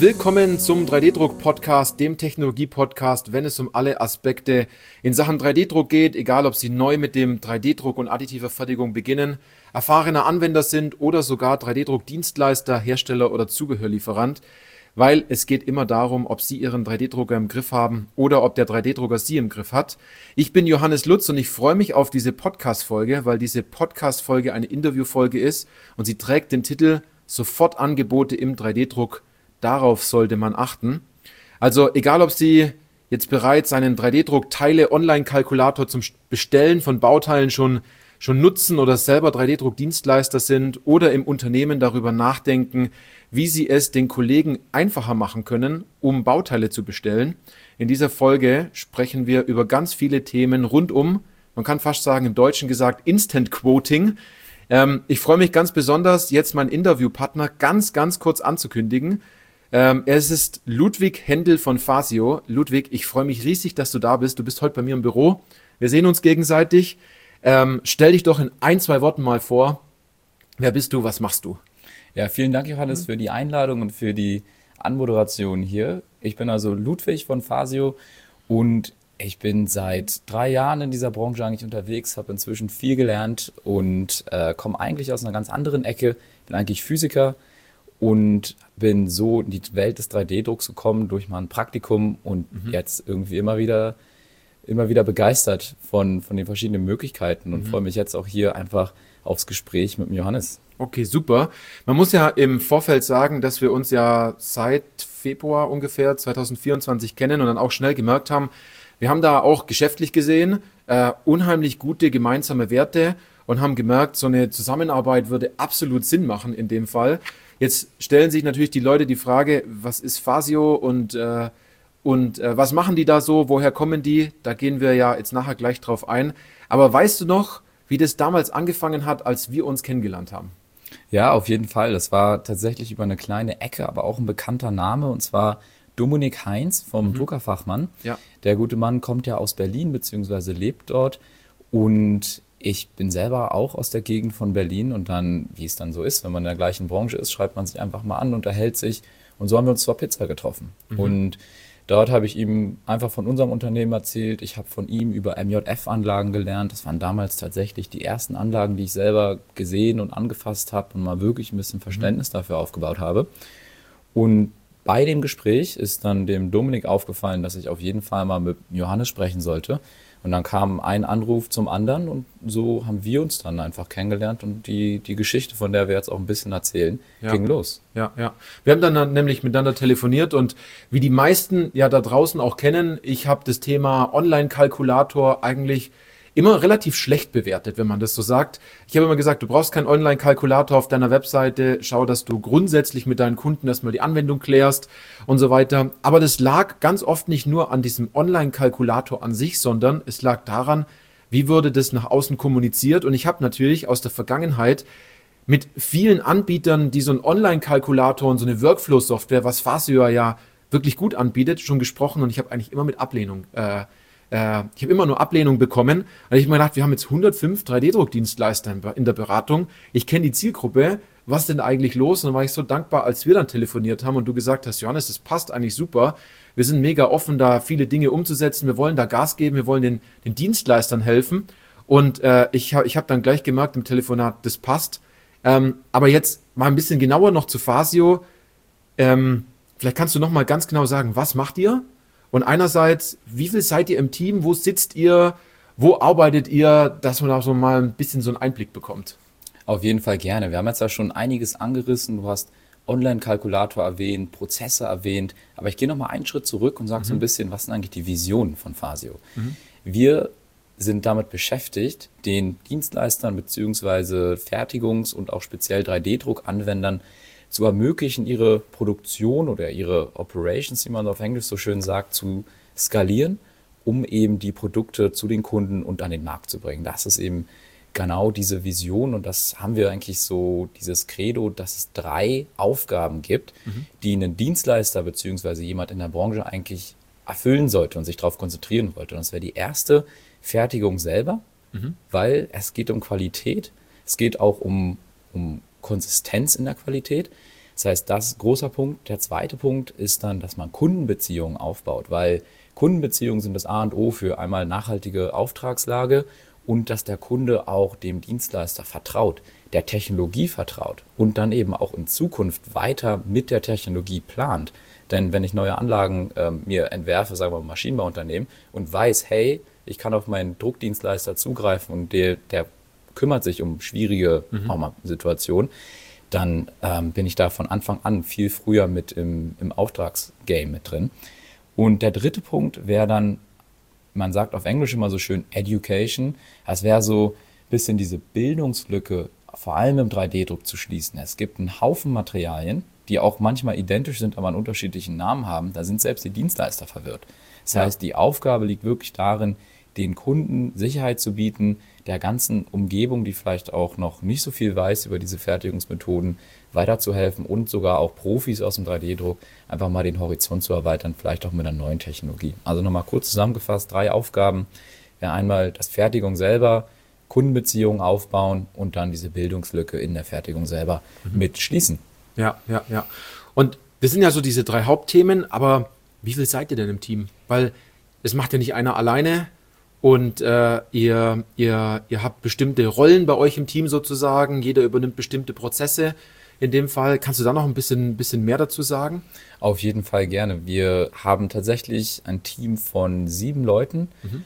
Willkommen zum 3D-Druck-Podcast, dem Technologie-Podcast, wenn es um alle Aspekte in Sachen 3D-Druck geht, egal ob Sie neu mit dem 3D-Druck und additiver Fertigung beginnen, erfahrener Anwender sind oder sogar 3D-Druck-Dienstleister, Hersteller oder Zubehörlieferant, weil es geht immer darum, ob Sie Ihren 3D-Drucker im Griff haben oder ob der 3D-Drucker Sie im Griff hat. Ich bin Johannes Lutz und ich freue mich auf diese Podcast-Folge, weil diese Podcast-Folge eine Interview-Folge ist und sie trägt den Titel Sofortangebote im 3D-Druck. Darauf sollte man achten. Also egal, ob Sie jetzt bereits einen 3D-Druck-Teile-Online-Kalkulator zum Bestellen von Bauteilen schon nutzen oder selber 3D-Druck-Dienstleister sind oder im Unternehmen darüber nachdenken, wie Sie es den Kollegen einfacher machen können, um Bauteile zu bestellen. In dieser Folge sprechen wir über ganz viele Themen rund um, man kann fast sagen im Deutschen gesagt, Instant Quoting. Ich freue mich ganz besonders, jetzt meinen Interviewpartner ganz kurz anzukündigen. Es ist Ludwig Händel von Phasio. Ludwig, ich freue mich riesig, dass du da bist. Du bist heute bei mir im Büro. Wir sehen uns gegenseitig. Stell dich doch in 1-2 Worten mal vor. Wer bist du? Was machst du? Ja, vielen Dank, Johannes, für die Einladung und für die Anmoderation hier. Ich bin also Ludwig von Phasio und ich bin seit 3 Jahren in dieser Branche eigentlich unterwegs, habe inzwischen viel gelernt und komme eigentlich aus einer ganz anderen Ecke. Bin eigentlich Physiker und bin so in die Welt des 3D-Drucks gekommen durch mein Praktikum und jetzt irgendwie immer wieder begeistert von den verschiedenen Möglichkeiten und freue mich jetzt auch hier einfach aufs Gespräch mit dem Johannes. Okay, super. Man muss ja im Vorfeld sagen, dass wir uns ja seit Februar ungefähr 2024 kennen und dann auch schnell gemerkt haben, wir haben da auch geschäftlich gesehen unheimlich gute gemeinsame Werte und haben gemerkt, so eine Zusammenarbeit würde absolut Sinn machen in dem Fall. Jetzt stellen sich natürlich die Leute die Frage, was ist Phasio und was machen die da so, woher kommen die? Da gehen wir ja jetzt nachher gleich drauf ein. Aber weißt du noch, wie das damals angefangen hat, als wir uns kennengelernt haben? Ja, auf jeden Fall. Das war tatsächlich über eine kleine Ecke, aber auch ein bekannter Name, und zwar Dominik Heinz vom Druckerfachmann. Ja. Der gute Mann kommt ja aus Berlin beziehungsweise lebt dort und ich bin selber auch aus der Gegend von Berlin und dann, wie es dann so ist, wenn man in der gleichen Branche ist, schreibt man sich einfach mal an, unterhält sich und so haben wir uns zur Pizza getroffen. Und dort habe ich ihm einfach von unserem Unternehmen erzählt. Ich habe von ihm über MJF-Anlagen gelernt. Das waren damals tatsächlich die ersten Anlagen, die ich selber gesehen und angefasst habe und mal wirklich ein bisschen Verständnis dafür aufgebaut habe. Und bei dem Gespräch ist dann dem Dominik aufgefallen, dass ich auf jeden Fall mal mit Johannes sprechen sollte. Und dann kam ein Anruf zum anderen und so haben wir uns dann einfach kennengelernt und die Geschichte, von der wir jetzt auch ein bisschen erzählen, ging los. Ja. Wir haben dann nämlich miteinander telefoniert und wie die meisten ja da draußen auch kennen, ich habe das Thema Online-Kalkulator eigentlich immer relativ schlecht bewertet, wenn man das so sagt. Ich habe immer gesagt, du brauchst keinen Online-Kalkulator auf deiner Webseite, schau, dass du grundsätzlich mit deinen Kunden erstmal die Anwendung klärst und so weiter. Aber das lag ganz oft nicht nur an diesem Online-Kalkulator an sich, sondern es lag daran, wie wurde das nach außen kommuniziert. Und ich habe natürlich aus der Vergangenheit mit vielen Anbietern, die so einen Online-Kalkulator und so eine Workflow-Software, was Phasio ja wirklich gut anbietet, schon gesprochen und ich habe eigentlich immer mit Ablehnung ich habe immer nur Ablehnung bekommen. Und ich habe mir gedacht, wir haben jetzt 105 3D-Druck-Dienstleister in der Beratung. Ich kenne die Zielgruppe. Was ist denn eigentlich los? Und dann war ich so dankbar, als wir dann telefoniert haben und du gesagt hast, Johannes, das passt eigentlich super. Wir sind mega offen, da viele Dinge umzusetzen. Wir wollen da Gas geben. Wir wollen den Dienstleistern helfen. Und ich hab dann gleich gemerkt im Telefonat, das passt. Aber jetzt mal ein bisschen genauer noch zu Phasio. Vielleicht kannst du noch mal ganz genau sagen, was macht ihr? Und einerseits, wie viel seid ihr im Team? Wo sitzt ihr? Wo arbeitet ihr? Dass man da so mal ein bisschen so einen Einblick bekommt. Auf jeden Fall gerne. Wir haben jetzt ja schon einiges angerissen. Du hast Online-Kalkulator erwähnt, Prozesse erwähnt. Aber ich gehe noch mal einen Schritt zurück und sage so ein bisschen, was sind eigentlich die Visionen von Phasio? Wir sind damit beschäftigt, den Dienstleistern bzw. Fertigungs- und auch speziell 3D-Druck-Anwendern zu ermöglichen, ihre Produktion oder ihre Operations, wie man auf Englisch so schön sagt, zu skalieren, um eben die Produkte zu den Kunden und an den Markt zu bringen. Das ist eben genau diese Vision und das haben wir eigentlich so, dieses Credo, dass es 3 Aufgaben gibt, die ein Dienstleister bzw. jemand in der Branche eigentlich erfüllen sollte und sich darauf konzentrieren wollte. Und das wäre die erste Fertigung selber, weil es geht um Qualität, es geht auch um Konsistenz in der Qualität Das heißt, das ist ein großer Punkt. Der zweite Punkt ist dann, dass man Kundenbeziehungen aufbaut, weil Kundenbeziehungen sind das A und O für einmal nachhaltige Auftragslage und dass der Kunde auch dem Dienstleister vertraut, der Technologie vertraut und dann eben auch in Zukunft weiter mit der Technologie plant. Denn wenn ich neue Anlagen mir entwerfe, sagen wir mal Maschinenbauunternehmen, und weiß, hey, ich kann auf meinen Druckdienstleister zugreifen und der kümmert sich um schwierige auch mal Situationen, dann bin ich da von Anfang an viel früher mit im Auftragsgame mit drin. Und der dritte Punkt wäre dann, man sagt auf Englisch immer so schön Education, das wäre so ein bisschen diese Bildungslücke, vor allem im 3D-Druck zu schließen. Es gibt einen Haufen Materialien, die auch manchmal identisch sind, aber einen unterschiedlichen Namen haben. Da sind selbst die Dienstleister verwirrt. Das heißt, die Aufgabe liegt wirklich darin, den Kunden Sicherheit zu bieten, der ganzen Umgebung, die vielleicht auch noch nicht so viel weiß über diese Fertigungsmethoden, weiterzuhelfen und sogar auch Profis aus dem 3D-Druck einfach mal den Horizont zu erweitern, vielleicht auch mit einer neuen Technologie. Also nochmal kurz zusammengefasst, 3 Aufgaben. Wäre einmal das Fertigung selber, Kundenbeziehungen aufbauen und dann diese Bildungslücke in der Fertigung selber mit schließen. Ja. Und das sind ja so diese 3 Hauptthemen, aber wie viel seid ihr denn im Team? Weil es macht ja nicht einer alleine und ihr habt bestimmte Rollen bei euch im Team sozusagen, jeder übernimmt bestimmte Prozesse. In dem Fall, kannst du da noch ein bisschen mehr dazu sagen? Auf jeden Fall gerne. Wir haben tatsächlich ein Team von 7 Leuten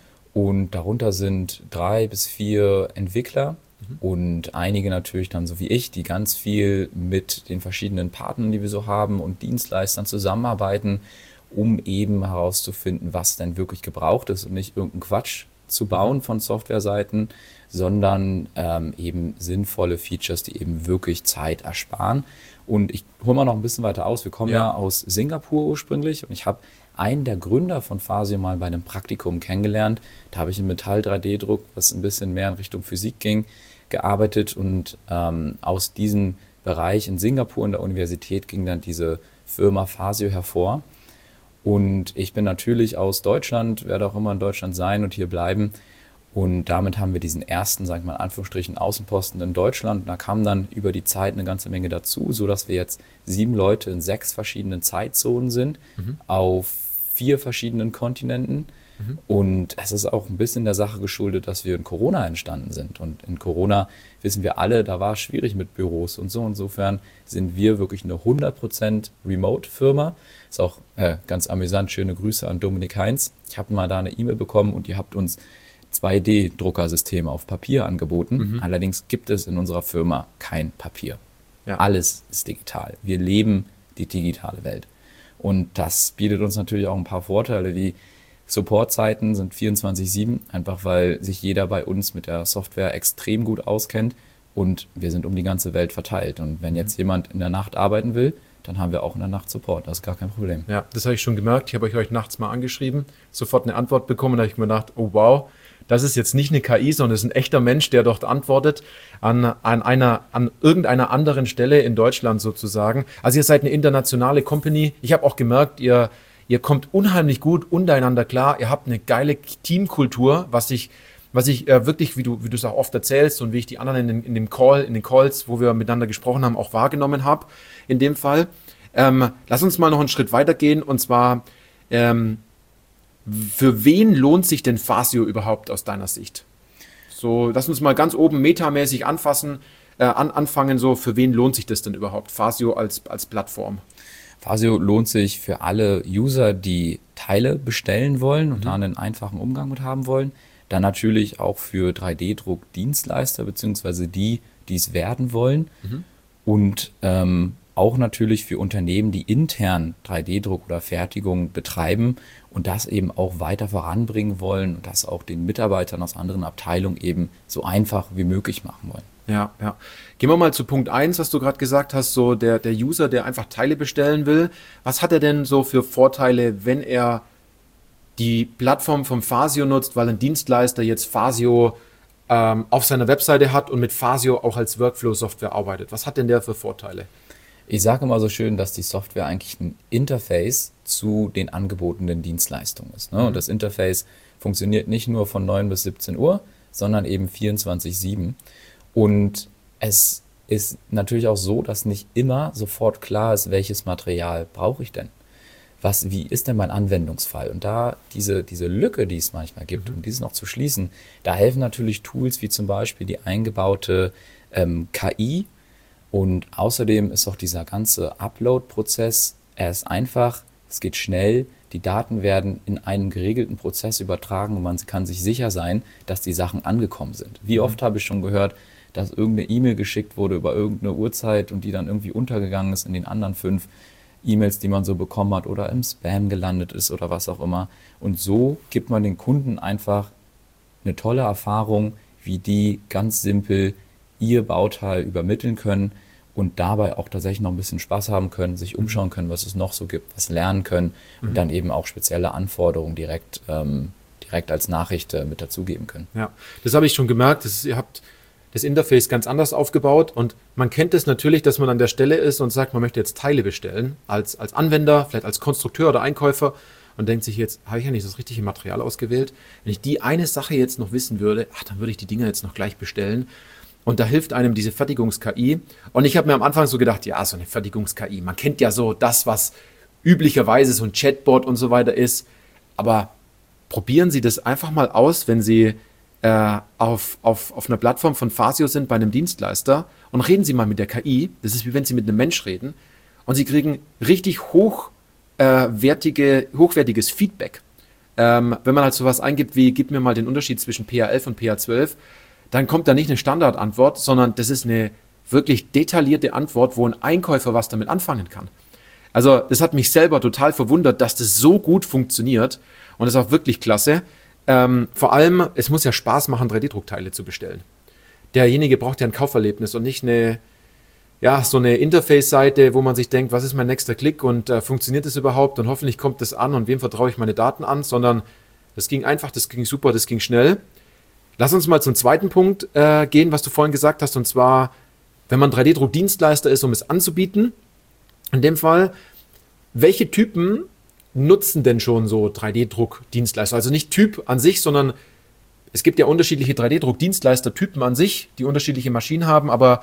und darunter sind 3 bis 4 Entwickler. Und einige natürlich dann so wie ich, die ganz viel mit den verschiedenen Partnern, die wir so haben und Dienstleistern zusammenarbeiten, um eben herauszufinden, was denn wirklich gebraucht ist und nicht irgendeinen Quatsch zu bauen von Softwareseiten, sondern eben sinnvolle Features, die eben wirklich Zeit ersparen. Und ich hole mal noch ein bisschen weiter aus. Wir kommen ja aus Singapur ursprünglich und ich habe einen der Gründer von Phasio mal bei einem Praktikum kennengelernt. Da habe ich im Metall-3D-Druck, was ein bisschen mehr in Richtung Physik ging, gearbeitet und aus diesem Bereich in Singapur in der Universität ging dann diese Firma Phasio hervor. Und ich bin natürlich aus Deutschland, werde auch immer in Deutschland sein und hier bleiben. Und damit haben wir diesen ersten, sag ich mal in Anführungsstrichen, Außenposten in Deutschland. Und da kam dann über die Zeit eine ganze Menge dazu, sodass wir jetzt 7 Leute in 6 verschiedenen Zeitzonen sind, auf 4 verschiedenen Kontinenten. Und es ist auch ein bisschen der Sache geschuldet, dass wir in Corona entstanden sind. Und in Corona wissen wir alle, da war es schwierig mit Büros und so. Insofern sind wir wirklich eine 100% Remote-Firma. Ist auch ganz amüsant. Schöne Grüße an Dominik Heinz. Ich habe mal da eine E-Mail bekommen und ihr habt uns 2D-Druckersysteme auf Papier angeboten. Allerdings gibt es in unserer Firma kein Papier. Ja. Alles ist digital. Wir leben die digitale Welt. Und das bietet uns natürlich auch ein paar Vorteile, wie Supportzeiten sind 24/7, einfach weil sich jeder bei uns mit der Software extrem gut auskennt und wir sind um die ganze Welt verteilt. Und wenn jetzt jemand in der Nacht arbeiten will, dann haben wir auch in der Nacht Support, das ist gar kein Problem. Ja, das habe ich schon gemerkt. Ich habe euch nachts mal angeschrieben, sofort eine Antwort bekommen, da habe ich mir gedacht, oh wow, das ist jetzt nicht eine KI, sondern das ist ein echter Mensch, der dort antwortet an irgendeiner anderen Stelle in Deutschland sozusagen. Also ihr seid eine internationale Company. Ich habe auch gemerkt, ihr kommt unheimlich gut untereinander klar. Ihr habt eine geile Teamkultur, was ich wirklich, wie du es auch oft erzählst und wie ich die anderen in den Calls, wo wir miteinander gesprochen haben, auch wahrgenommen habe. In dem Fall. Lass uns mal noch einen Schritt weitergehen und zwar, für wen lohnt sich denn Phasio überhaupt aus deiner Sicht? So, lass uns mal ganz oben metamäßig anfangen, so, für wen lohnt sich das denn überhaupt, Phasio als Plattform? Phasio lohnt sich für alle User, die Teile bestellen wollen und da einen einfachen Umgang mit haben wollen. Dann natürlich auch für 3D-Druck-Dienstleister beziehungsweise die es werden wollen. Und auch natürlich für Unternehmen, die intern 3D-Druck oder Fertigung betreiben und das eben auch weiter voranbringen wollen und das auch den Mitarbeitern aus anderen Abteilungen eben so einfach wie möglich machen wollen. Ja. Gehen wir mal zu Punkt 1, was du gerade gesagt hast, so der User, der einfach Teile bestellen will. Was hat er denn so für Vorteile, wenn er die Plattform vom Phasio nutzt, weil ein Dienstleister jetzt Phasio auf seiner Webseite hat und mit Phasio auch als Workflow-Software arbeitet? Was hat denn der für Vorteile? Ich sage immer so schön, dass die Software eigentlich ein Interface zu den angebotenen Dienstleistungen ist. Ne? Und das Interface funktioniert nicht nur von 9 bis 17 Uhr, sondern eben 24/7. Und es ist natürlich auch so, dass nicht immer sofort klar ist, welches Material brauche ich denn? Wie ist denn mein Anwendungsfall? Und da diese Lücke, die es manchmal gibt, um dieses noch zu schließen, da helfen natürlich Tools wie zum Beispiel die eingebaute KI. Und außerdem ist auch dieser ganze Upload-Prozess, er ist einfach, es geht schnell, die Daten werden in einen geregelten Prozess übertragen und man kann sich sicher sein, dass die Sachen angekommen sind. Wie oft habe ich schon gehört, dass irgendeine E-Mail geschickt wurde über irgendeine Uhrzeit und die dann irgendwie untergegangen ist in den anderen 5 E-Mails, die man so bekommen hat oder im Spam gelandet ist oder was auch immer. Und so gibt man den Kunden einfach eine tolle Erfahrung, wie die ganz simpel ihr Bauteil übermitteln können und dabei auch tatsächlich noch ein bisschen Spaß haben können, sich umschauen können, was es noch so gibt, was lernen können und dann eben auch spezielle Anforderungen direkt als Nachricht mit dazugeben können. Ja, das habe ich schon gemerkt. Ihr habt das Interface ganz anders aufgebaut und man kennt es natürlich, dass man an der Stelle ist und sagt, man möchte jetzt Teile bestellen, als Anwender, vielleicht als Konstrukteur oder Einkäufer und denkt sich jetzt, habe ich ja nicht das richtige Material ausgewählt? Wenn ich die eine Sache jetzt noch wissen würde, dann würde ich die Dinger jetzt noch gleich bestellen. Und da hilft einem diese Fertigungs-KI. Und ich habe mir am Anfang so gedacht, ja, so eine Fertigungs-KI, man kennt ja so das, was üblicherweise so ein Chatbot und so weiter ist. Aber probieren Sie das einfach mal aus, wenn Sie auf einer Plattform von Fasio sind, bei einem Dienstleister und reden Sie mal mit der KI. Das ist wie wenn Sie mit einem Mensch reden und Sie kriegen richtig hochwertiges Feedback. Wenn man halt sowas eingibt wie, gib mir mal den Unterschied zwischen PA11 und PA12, dann kommt da nicht eine Standardantwort, sondern das ist eine wirklich detaillierte Antwort, wo ein Einkäufer was damit anfangen kann. Also das hat mich selber total verwundert, dass das so gut funktioniert und das ist auch wirklich klasse. Vor allem, es muss ja Spaß machen, 3D-Druckteile zu bestellen. Derjenige braucht ja ein Kauferlebnis und nicht so eine Interface-Seite, wo man sich denkt, was ist mein nächster Klick und funktioniert das überhaupt und hoffentlich kommt das an und wem vertraue ich meine Daten an, sondern das ging einfach, das ging super, das ging schnell. Lass uns mal zum zweiten Punkt gehen, was du vorhin gesagt hast, und zwar, wenn man 3D-Druck-Dienstleister ist, um es anzubieten, in dem Fall, welche Typen nutzen denn schon so 3D-Druck-Dienstleister? Also nicht Typ an sich, sondern es gibt ja unterschiedliche 3D-Druck-Dienstleister-Typen an sich, die unterschiedliche Maschinen haben, aber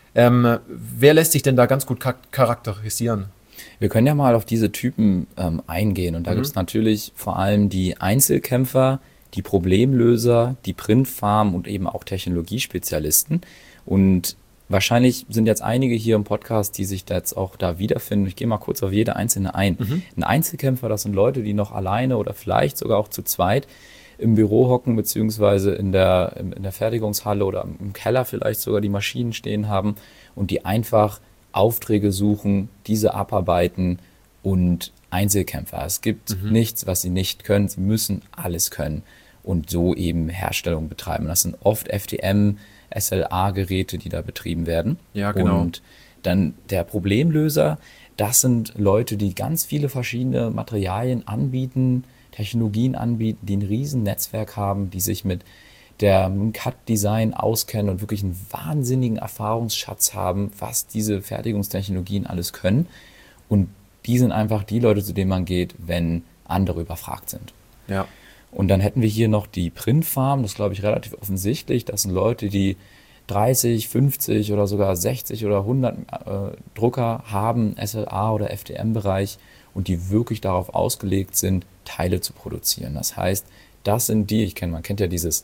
wer lässt sich denn da ganz gut charakterisieren? Wir können ja mal auf diese Typen eingehen und da gibt es natürlich vor allem die Einzelkämpfer, die Problemlöser, die Printfarmen und eben auch Technologiespezialisten. Und wahrscheinlich sind jetzt einige hier im Podcast, die sich da jetzt auch da wiederfinden. Ich gehe mal kurz auf jede einzelne ein. Ein Einzelkämpfer, das sind Leute, die noch alleine oder vielleicht sogar auch zu zweit im Büro hocken, beziehungsweise in der Fertigungshalle oder im Keller vielleicht sogar die Maschinen stehen haben und die einfach Aufträge suchen, diese abarbeiten und Einzelkämpfer. Es gibt nichts, was sie nicht können. Sie müssen alles können und so eben Herstellung betreiben. Das sind oft FDM, SLA-Geräte, die da betrieben werden. Ja, genau. Und dann der Problemlöser, das sind Leute, die ganz viele verschiedene Materialien anbieten, Technologien anbieten, die ein riesen Netzwerk haben, die sich mit dem CAD-Design auskennen und wirklich einen wahnsinnigen Erfahrungsschatz haben, was diese Fertigungstechnologien alles können. Und die sind einfach die Leute, zu denen man geht, wenn andere überfragt sind. Ja. Und dann hätten wir hier noch die Printfarm, das ist, glaube ich, relativ offensichtlich. Das sind Leute, die 30, 50 oder sogar 60 oder 100 Drucker haben, SLA oder FDM-Bereich, und die wirklich darauf ausgelegt sind, Teile zu produzieren. Das heißt, das sind die, man kennt ja dieses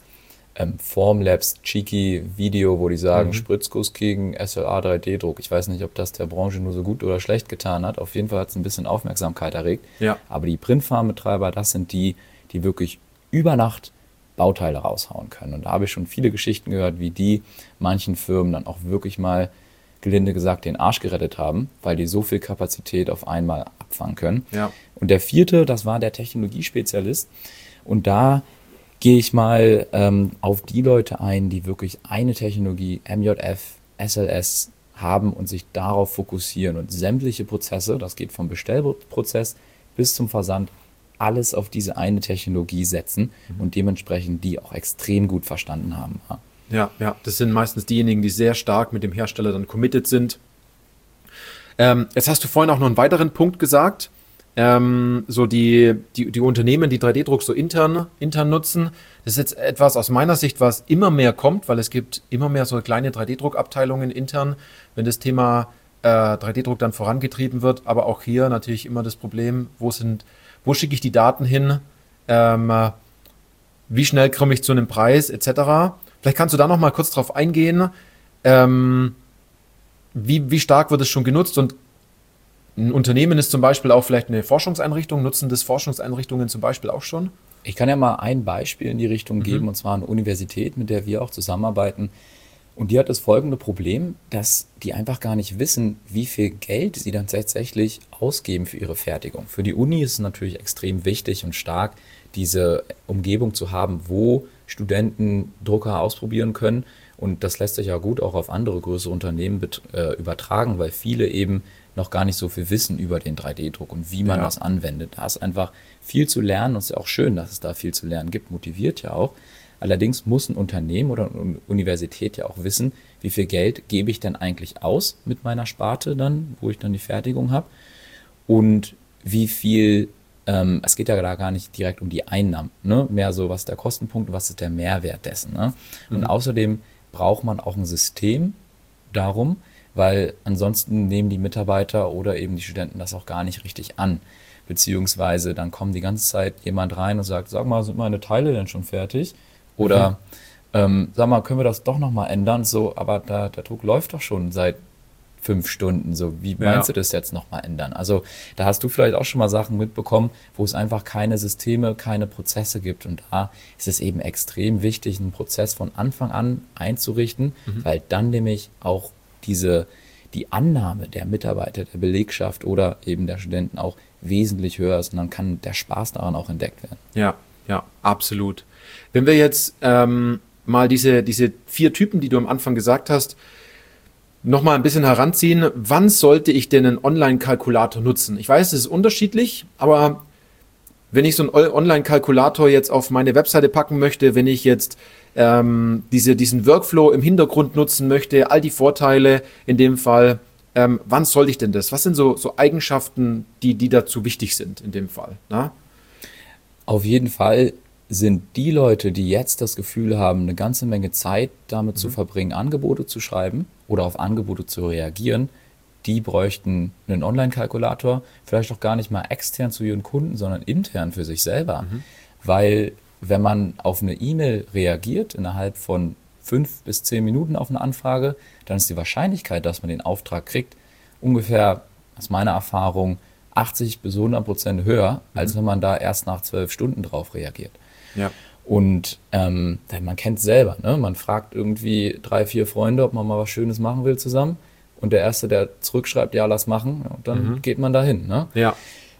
Formlabs cheeky Video, wo die sagen, Spritzguss gegen SLA 3D-Druck. Ich weiß nicht, ob das der Branche nur so gut oder schlecht getan hat. Auf jeden Fall hat es ein bisschen Aufmerksamkeit erregt. Ja. Aber die Printfarmbetreiber, das sind die wirklich über Nacht Bauteile raushauen können. Und da habe ich schon viele Geschichten gehört, wie die manchen Firmen dann auch wirklich mal, gelinde gesagt, den Arsch gerettet haben, weil die so viel Kapazität auf einmal abfangen können. Ja. Und der vierte, das war der Technologiespezialist. Und da gehe ich mal auf die Leute ein, die wirklich eine Technologie, MJF, SLS, haben und sich darauf fokussieren und sämtliche Prozesse, das geht vom Bestellprozess bis zum Versand, alles auf diese eine Technologie setzen und dementsprechend die auch extrem gut verstanden haben. Ja, das sind meistens diejenigen, die sehr stark mit dem Hersteller dann committed sind. Jetzt hast du vorhin auch noch einen weiteren Punkt gesagt, so die Unternehmen, die 3D-Druck so intern nutzen. Das ist jetzt etwas aus meiner Sicht, was immer mehr kommt, weil es gibt immer mehr so kleine 3D-Druck-Abteilungen intern, wenn das Thema 3D-Druck dann vorangetrieben wird. Aber auch hier natürlich immer das Problem, wo schicke ich die Daten hin, wie schnell komme ich zu einem Preis, etc. Vielleicht kannst du da noch mal kurz drauf eingehen, wie stark wird es schon genutzt und ein Unternehmen ist zum Beispiel auch vielleicht eine Forschungseinrichtung. Nutzen das Forschungseinrichtungen zum Beispiel auch schon? Ich kann ja mal ein Beispiel in die Richtung geben, und zwar eine Universität, mit der wir auch zusammenarbeiten. Und die hat das folgende Problem, dass die einfach gar nicht wissen, wie viel Geld sie dann tatsächlich ausgeben für ihre Fertigung. Für die Uni ist es natürlich extrem wichtig und stark, diese Umgebung zu haben, wo Studenten Drucker ausprobieren können. Und das lässt sich ja gut auch auf andere größere Unternehmen übertragen, weil viele eben noch gar nicht so viel wissen über den 3D-Druck und wie man das anwendet. Da ist einfach viel zu lernen und es ist ja auch schön, dass es da viel zu lernen gibt, motiviert ja auch. Allerdings muss ein Unternehmen oder eine Universität ja auch wissen, wie viel Geld gebe ich denn eigentlich aus mit meiner Sparte dann, wo ich dann die Fertigung habe und wie viel, es geht ja da gar nicht direkt um die Einnahmen, ne? Mehr so, was ist der Kostenpunkt und was ist der Mehrwert dessen. Ne? Und außerdem braucht man auch ein System darum, weil ansonsten nehmen die Mitarbeiter oder eben die Studenten das auch gar nicht richtig an. Beziehungsweise dann kommt die ganze Zeit jemand rein und sagt, sag mal, sind meine Teile denn schon fertig? Oder sag mal, können wir das doch nochmal ändern? So, aber der Druck läuft doch schon seit 5 Stunden. So, wie meinst du das jetzt nochmal ändern? Also da hast du vielleicht auch schon mal Sachen mitbekommen, wo es einfach keine Systeme, keine Prozesse gibt. Und da ist es eben extrem wichtig, einen Prozess von Anfang an einzurichten, weil dann nämlich auch die Annahme der Mitarbeiter, der Belegschaft oder eben der Studenten auch wesentlich höher ist und dann kann der Spaß daran auch entdeckt werden. Ja, absolut. Wenn wir jetzt mal diese 4 Typen, die du am Anfang gesagt hast, noch mal ein bisschen heranziehen, wann sollte ich denn einen Online-Kalkulator nutzen? Ich weiß, es ist unterschiedlich, aber wenn ich so einen Online-Kalkulator jetzt auf meine Webseite packen möchte, wenn ich jetzt diesen Workflow im Hintergrund nutzen möchte, all die Vorteile in dem Fall, wann sollte ich denn das? Was sind so Eigenschaften, die dazu wichtig sind in dem Fall? Na? Auf jeden Fall sind die Leute, die jetzt das Gefühl haben, eine ganze Menge Zeit damit zu verbringen, Angebote zu schreiben oder auf Angebote zu reagieren, die bräuchten einen Online-Kalkulator, vielleicht auch gar nicht mal extern zu ihren Kunden, sondern intern für sich selber. Weil wenn man auf eine E-Mail reagiert innerhalb von 5 bis 10 Minuten auf eine Anfrage, dann ist die Wahrscheinlichkeit, dass man den Auftrag kriegt, ungefähr, aus meiner Erfahrung, 80 bis 100% höher, als wenn man da erst nach 12 Stunden drauf reagiert. Ja. Und man kennt es selber, ne? Man fragt irgendwie 3, 4 Freunde, ob man mal was Schönes machen will zusammen. Und der Erste, der zurückschreibt, ja, lass machen, ja, dann geht man dahin. Ne? Ja.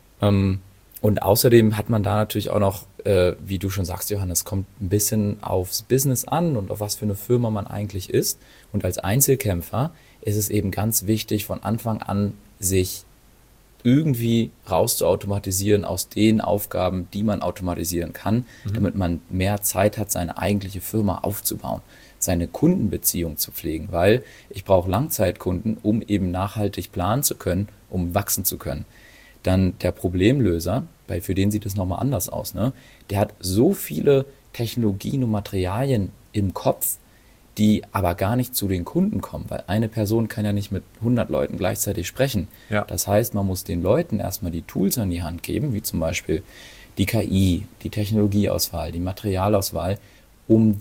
Und außerdem hat man da natürlich auch noch, wie du schon sagst, Johannes, kommt ein bisschen aufs Business an und auf was für eine Firma man eigentlich ist. Und als Einzelkämpfer ist es eben ganz wichtig, von Anfang an sich irgendwie rauszuautomatisieren aus den Aufgaben, die man automatisieren kann, damit man mehr Zeit hat, seine eigentliche Firma aufzubauen, seine Kundenbeziehung zu pflegen, weil ich brauche Langzeitkunden, um eben nachhaltig planen zu können, um wachsen zu können. Dann der Problemlöser, für den sieht es nochmal anders aus, ne? Der hat so viele Technologien und Materialien im Kopf, die aber gar nicht zu den Kunden kommen, weil eine Person kann ja nicht mit 100 Leuten gleichzeitig sprechen. Ja. Das heißt, man muss den Leuten erstmal die Tools an die Hand geben, wie zum Beispiel die KI, die Technologieauswahl, die Materialauswahl, um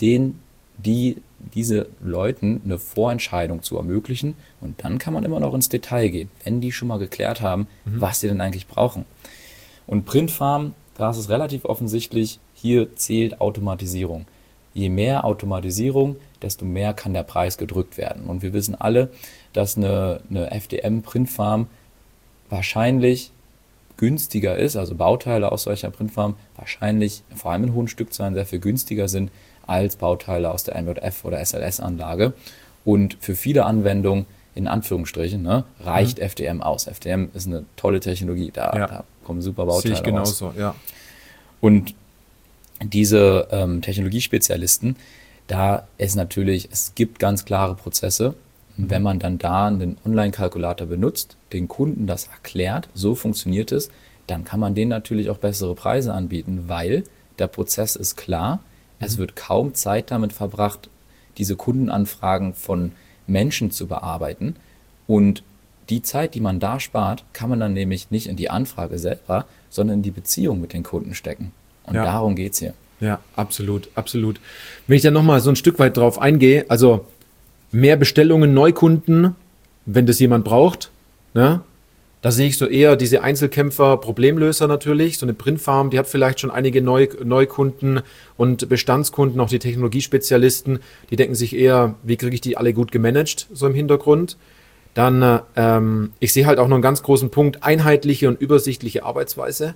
diese Leuten eine Vorentscheidung zu ermöglichen. Und dann kann man immer noch ins Detail gehen, wenn die schon mal geklärt haben, was sie denn eigentlich brauchen. Und Printfarm, da ist es relativ offensichtlich, hier zählt Automatisierung. Je mehr Automatisierung, desto mehr kann der Preis gedrückt werden. Und wir wissen alle, dass eine FDM-Printfarm wahrscheinlich günstiger ist, also Bauteile aus solcher Printfarm wahrscheinlich, vor allem in hohen Stückzahlen, sehr viel günstiger sind als Bauteile aus der MJF oder SLS-Anlage. Und für viele Anwendungen, in Anführungsstrichen, ne, reicht FDM aus. FDM ist eine tolle Technologie, da kommen super Bauteile raus. Sehe ich genauso, ja. Und diese Technologiespezialisten, da ist natürlich, es gibt ganz klare Prozesse. Und wenn man dann da einen Online-Kalkulator benutzt, den Kunden das erklärt, so funktioniert es, dann kann man denen natürlich auch bessere Preise anbieten, weil der Prozess ist klar. Es wird kaum Zeit damit verbracht, diese Kundenanfragen von Menschen zu bearbeiten. Und die Zeit, die man da spart, kann man dann nämlich nicht in die Anfrage selber, sondern in die Beziehung mit den Kunden stecken. Und darum geht es hier. Ja, absolut, absolut. Wenn ich dann nochmal so ein Stück weit drauf eingehe, also mehr Bestellungen, Neukunden, wenn das jemand braucht, ne? Da sehe ich so eher diese Einzelkämpfer, Problemlöser natürlich. So eine Printfarm, die hat vielleicht schon einige Neukunden und Bestandskunden, auch die Technologiespezialisten, die denken sich eher, wie kriege ich die alle gut gemanagt, so im Hintergrund. Dann, ich sehe halt auch noch einen ganz großen Punkt, einheitliche und übersichtliche Arbeitsweise.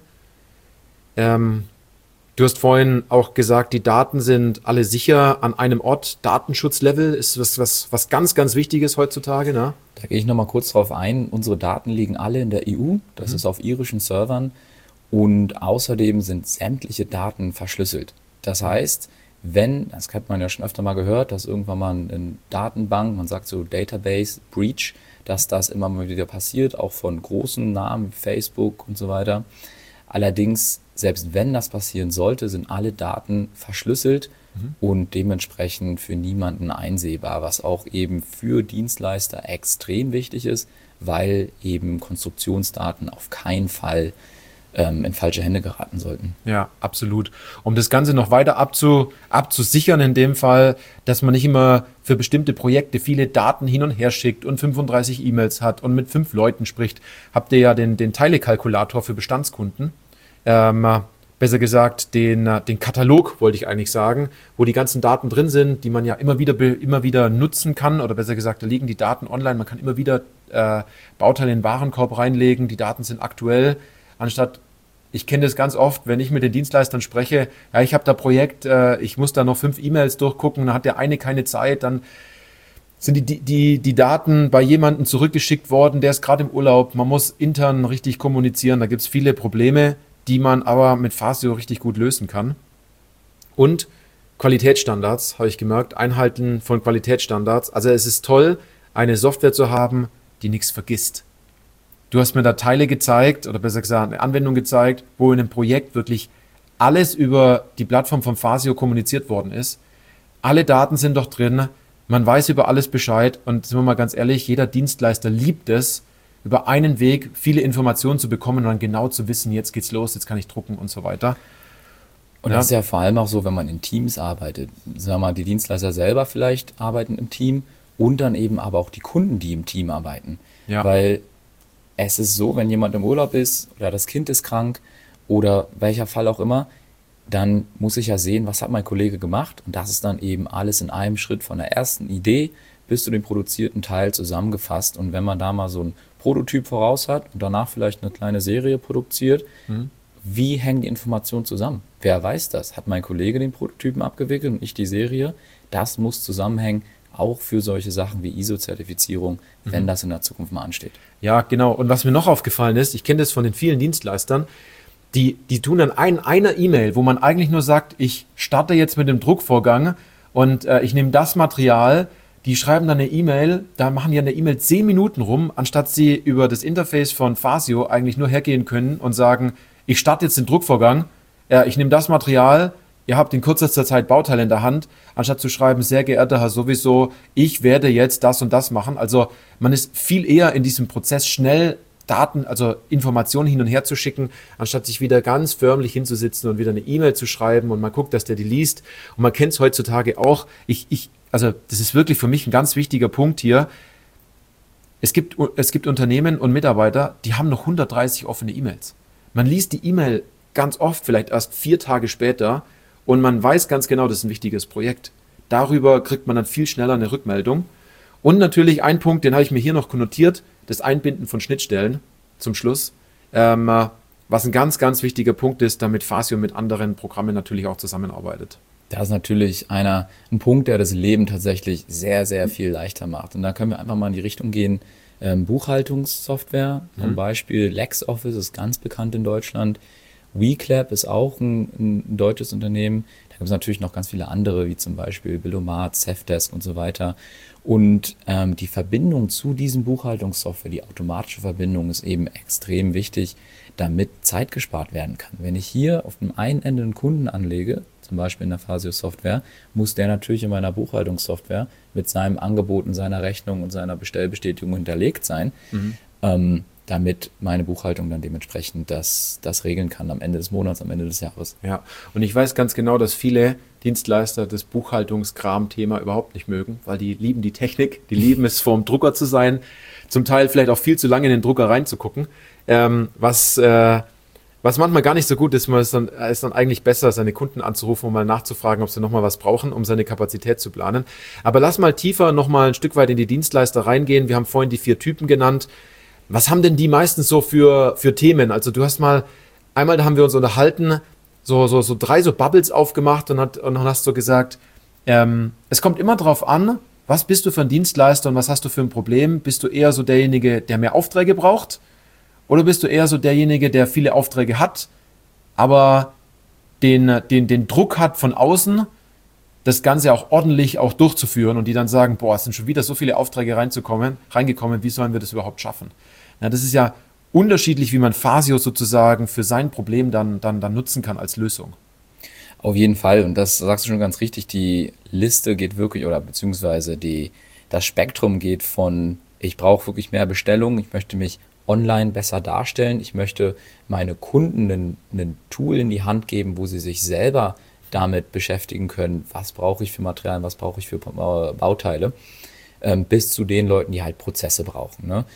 Du hast vorhin auch gesagt, die Daten sind alle sicher an einem Ort. Datenschutzlevel ist was ganz, ganz Wichtiges heutzutage, ne? Da gehe ich nochmal kurz drauf ein. Unsere Daten liegen alle in der EU. Das ist auf irischen Servern. Und außerdem sind sämtliche Daten verschlüsselt. Das heißt, das hat man ja schon öfter mal gehört, dass irgendwann mal eine Datenbank, man sagt so Database Breach, dass das immer mal wieder passiert, auch von großen Namen wie Facebook und so weiter. Allerdings, selbst wenn das passieren sollte, sind alle Daten verschlüsselt und dementsprechend für niemanden einsehbar, was auch eben für Dienstleister extrem wichtig ist, weil eben Konstruktionsdaten auf keinen Fall in falsche Hände geraten sollten. Ja, absolut. Um das Ganze noch weiter abzusichern in dem Fall, dass man nicht immer für bestimmte Projekte viele Daten hin und her schickt und 35 E-Mails hat und mit 5 Leuten spricht, habt ihr ja den Teilekalkulator für Bestandskunden. Besser gesagt, den Katalog, wollte ich eigentlich sagen, wo die ganzen Daten drin sind, die man ja immer wieder nutzen kann. Oder besser gesagt, da liegen die Daten online. Man kann immer wieder Bauteile in den Warenkorb reinlegen. Die Daten sind aktuell. Anstatt, ich kenne das ganz oft, wenn ich mit den Dienstleistern spreche, ja, ich habe da Projekt, ich muss da noch 5 E-Mails durchgucken, dann hat der eine keine Zeit, dann sind die Daten bei jemandem zurückgeschickt worden, der ist gerade im Urlaub. Man muss intern richtig kommunizieren. Da gibt es viele Probleme, die man aber mit Fasio richtig gut lösen kann. Und Qualitätsstandards, habe ich gemerkt, Einhalten von Qualitätsstandards. Also es ist toll, eine Software zu haben, die nichts vergisst. Du hast mir da Teile gezeigt, oder besser gesagt eine Anwendung gezeigt, wo in einem Projekt wirklich alles über die Plattform von Fasio kommuniziert worden ist. Alle Daten sind doch drin, man weiß über alles Bescheid und sind wir mal ganz ehrlich, jeder Dienstleister liebt es, über einen Weg viele Informationen zu bekommen und dann genau zu wissen, jetzt geht's los, jetzt kann ich drucken und so weiter. Und das ist ja vor allem auch so, wenn man in Teams arbeitet. Sagen wir mal, die Dienstleister selber vielleicht arbeiten im Team und dann eben aber auch die Kunden, die im Team arbeiten. Ja. Weil es ist so, wenn jemand im Urlaub ist oder das Kind ist krank oder welcher Fall auch immer, dann muss ich ja sehen, was hat mein Kollege gemacht. Und das ist dann eben alles in einem Schritt von der ersten Idee bis zu dem produzierten Teil zusammengefasst. Und wenn man da mal so ein Prototyp voraus hat und danach vielleicht eine kleine Serie produziert, wie hängen die Informationen zusammen? Wer weiß das? Hat mein Kollege den Prototypen abgewickelt und ich die Serie? Das muss zusammenhängen, auch für solche Sachen wie ISO-Zertifizierung, wenn das in der Zukunft mal ansteht. Ja, genau. Und was mir noch aufgefallen ist, ich kenne das von den vielen Dienstleistern, die tun dann einer E-Mail, wo man eigentlich nur sagt, ich starte jetzt mit dem Druckvorgang und ich nehme das Material, die schreiben dann eine E-Mail, da machen die an der E-Mail 10 Minuten rum, anstatt sie über das Interface von Fasio eigentlich nur hergehen können und sagen, ich starte jetzt den Druckvorgang, ich nehme das Material, ihr habt in kürzester Zeit Bauteile in der Hand, anstatt zu schreiben, sehr geehrter Herr sowieso, ich werde jetzt das und das machen. Also man ist viel eher in diesem Prozess schnell Daten, also Informationen hin und her zu schicken, anstatt sich wieder ganz förmlich hinzusitzen und wieder eine E-Mail zu schreiben und man guckt, dass der die liest. Und man kennt es heutzutage auch. Also das ist wirklich für mich ein ganz wichtiger Punkt hier. Es gibt Unternehmen und Mitarbeiter, die haben noch 130 offene E-Mails. Man liest die E-Mail ganz oft, vielleicht erst 4 Tage später und man weiß ganz genau, das ist ein wichtiges Projekt. Darüber kriegt man dann viel schneller eine Rückmeldung. Und natürlich ein Punkt, den habe ich mir hier noch konnotiert, das Einbinden von Schnittstellen zum Schluss, was ein ganz, ganz wichtiger Punkt ist, damit Fasio mit anderen Programmen natürlich auch zusammenarbeitet. Das ist natürlich ein Punkt, der das Leben tatsächlich sehr, sehr viel leichter macht. Und da können wir einfach mal in die Richtung gehen, Buchhaltungssoftware, zum Beispiel LexOffice ist ganz bekannt in Deutschland. WeClap ist auch ein deutsches Unternehmen. Da gibt es natürlich noch ganz viele andere, wie zum Beispiel Billomat, Safdesk und so weiter. Und die Verbindung zu diesem Buchhaltungssoftware, die automatische Verbindung ist eben extrem wichtig, damit Zeit gespart werden kann. Wenn ich hier auf dem einen Ende einen Kunden anlege, zum Beispiel in der Fasio-Software, muss der natürlich in meiner Buchhaltungssoftware mit seinem Angebot und seiner Rechnung und seiner Bestellbestätigung hinterlegt sein, damit meine Buchhaltung dann dementsprechend das regeln kann am Ende des Monats, am Ende des Jahres. Ja, und ich weiß ganz genau, dass viele Dienstleister das Buchhaltungskram-Thema überhaupt nicht mögen, weil die lieben die Technik, die lieben es, vorm Drucker zu sein, zum Teil vielleicht auch viel zu lange in den Drucker reinzugucken, was manchmal gar nicht so gut ist. Es ist dann eigentlich besser, seine Kunden anzurufen, um mal nachzufragen, ob sie nochmal was brauchen, um seine Kapazität zu planen. Aber lass mal tiefer nochmal ein Stück weit in die Dienstleister reingehen. Wir haben vorhin die 4 Typen genannt. Was haben denn die meistens so für Themen? Also du hast einmal da haben wir uns unterhalten, so 3 so Bubbles aufgemacht und dann hast du gesagt, es kommt immer drauf an, was bist du für ein Dienstleister und was hast du für ein Problem? Bist du eher so derjenige, der mehr Aufträge braucht? Oder bist du eher so derjenige, der viele Aufträge hat, aber den Druck hat von außen, das Ganze auch ordentlich auch durchzuführen und die dann sagen, boah, es sind schon wieder so viele Aufträge reingekommen, wie sollen wir das überhaupt schaffen? Na, das ist ja unterschiedlich, wie man Fasio sozusagen für sein Problem dann nutzen kann als Lösung. Auf jeden Fall, und das sagst du schon ganz richtig, die Liste geht wirklich, oder beziehungsweise das Spektrum geht von, ich brauche wirklich mehr Bestellungen, ich möchte mich online besser darstellen, ich möchte meine Kunden ein Tool in die Hand geben, wo sie sich selber damit beschäftigen können, was brauche ich für Materialien, was brauche ich für Bauteile, bis zu den Leuten, die halt Prozesse brauchen. Ne?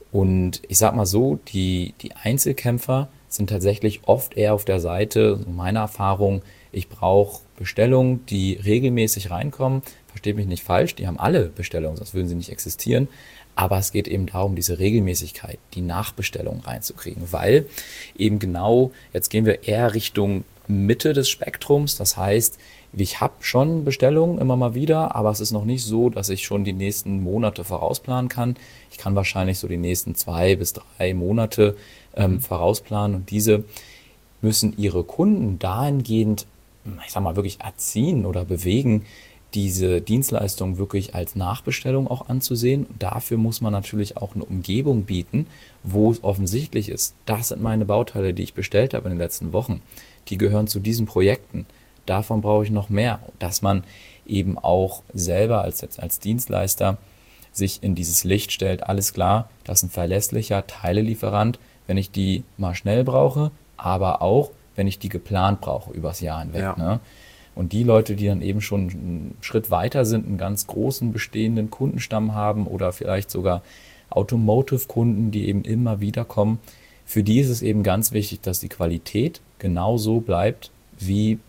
Und ich sag mal so, die Einzelkämpfer sind tatsächlich oft eher auf der Seite, so meiner Erfahrung, ich brauche Bestellungen, die regelmäßig reinkommen. Versteht mich nicht falsch, die haben alle Bestellungen, sonst würden sie nicht existieren. Aber es geht eben darum, diese Regelmäßigkeit, die Nachbestellung reinzukriegen, weil eben genau, jetzt gehen wir eher Richtung Mitte des Spektrums. Das heißt, ich habe schon Bestellungen immer mal wieder, aber es ist noch nicht so, dass ich schon die nächsten Monate vorausplanen kann. Ich kann wahrscheinlich so die nächsten 2 bis 3 Monate vorausplanen und diese müssen ihre Kunden dahingehend, ich sag mal, wirklich erziehen oder bewegen, diese Dienstleistung wirklich als Nachbestellung auch anzusehen. Und dafür muss man natürlich auch eine Umgebung bieten, wo es offensichtlich ist, das sind meine Bauteile, die ich bestellt habe in den letzten Wochen. Die gehören zu diesen Projekten. Davon brauche ich noch mehr. Dass man eben auch selber als Dienstleister sich in dieses Licht stellt, alles klar, das ist ein verlässlicher Teilelieferant, wenn ich die mal schnell brauche, aber auch, wenn ich die geplant brauche, übers Jahr hinweg. Ja. Ne? Und die Leute, die dann eben schon einen Schritt weiter sind, einen ganz großen bestehenden Kundenstamm haben oder vielleicht sogar Automotive-Kunden, die eben immer wieder kommen, für die ist es eben ganz wichtig, dass die Qualität genauso bleibt, wie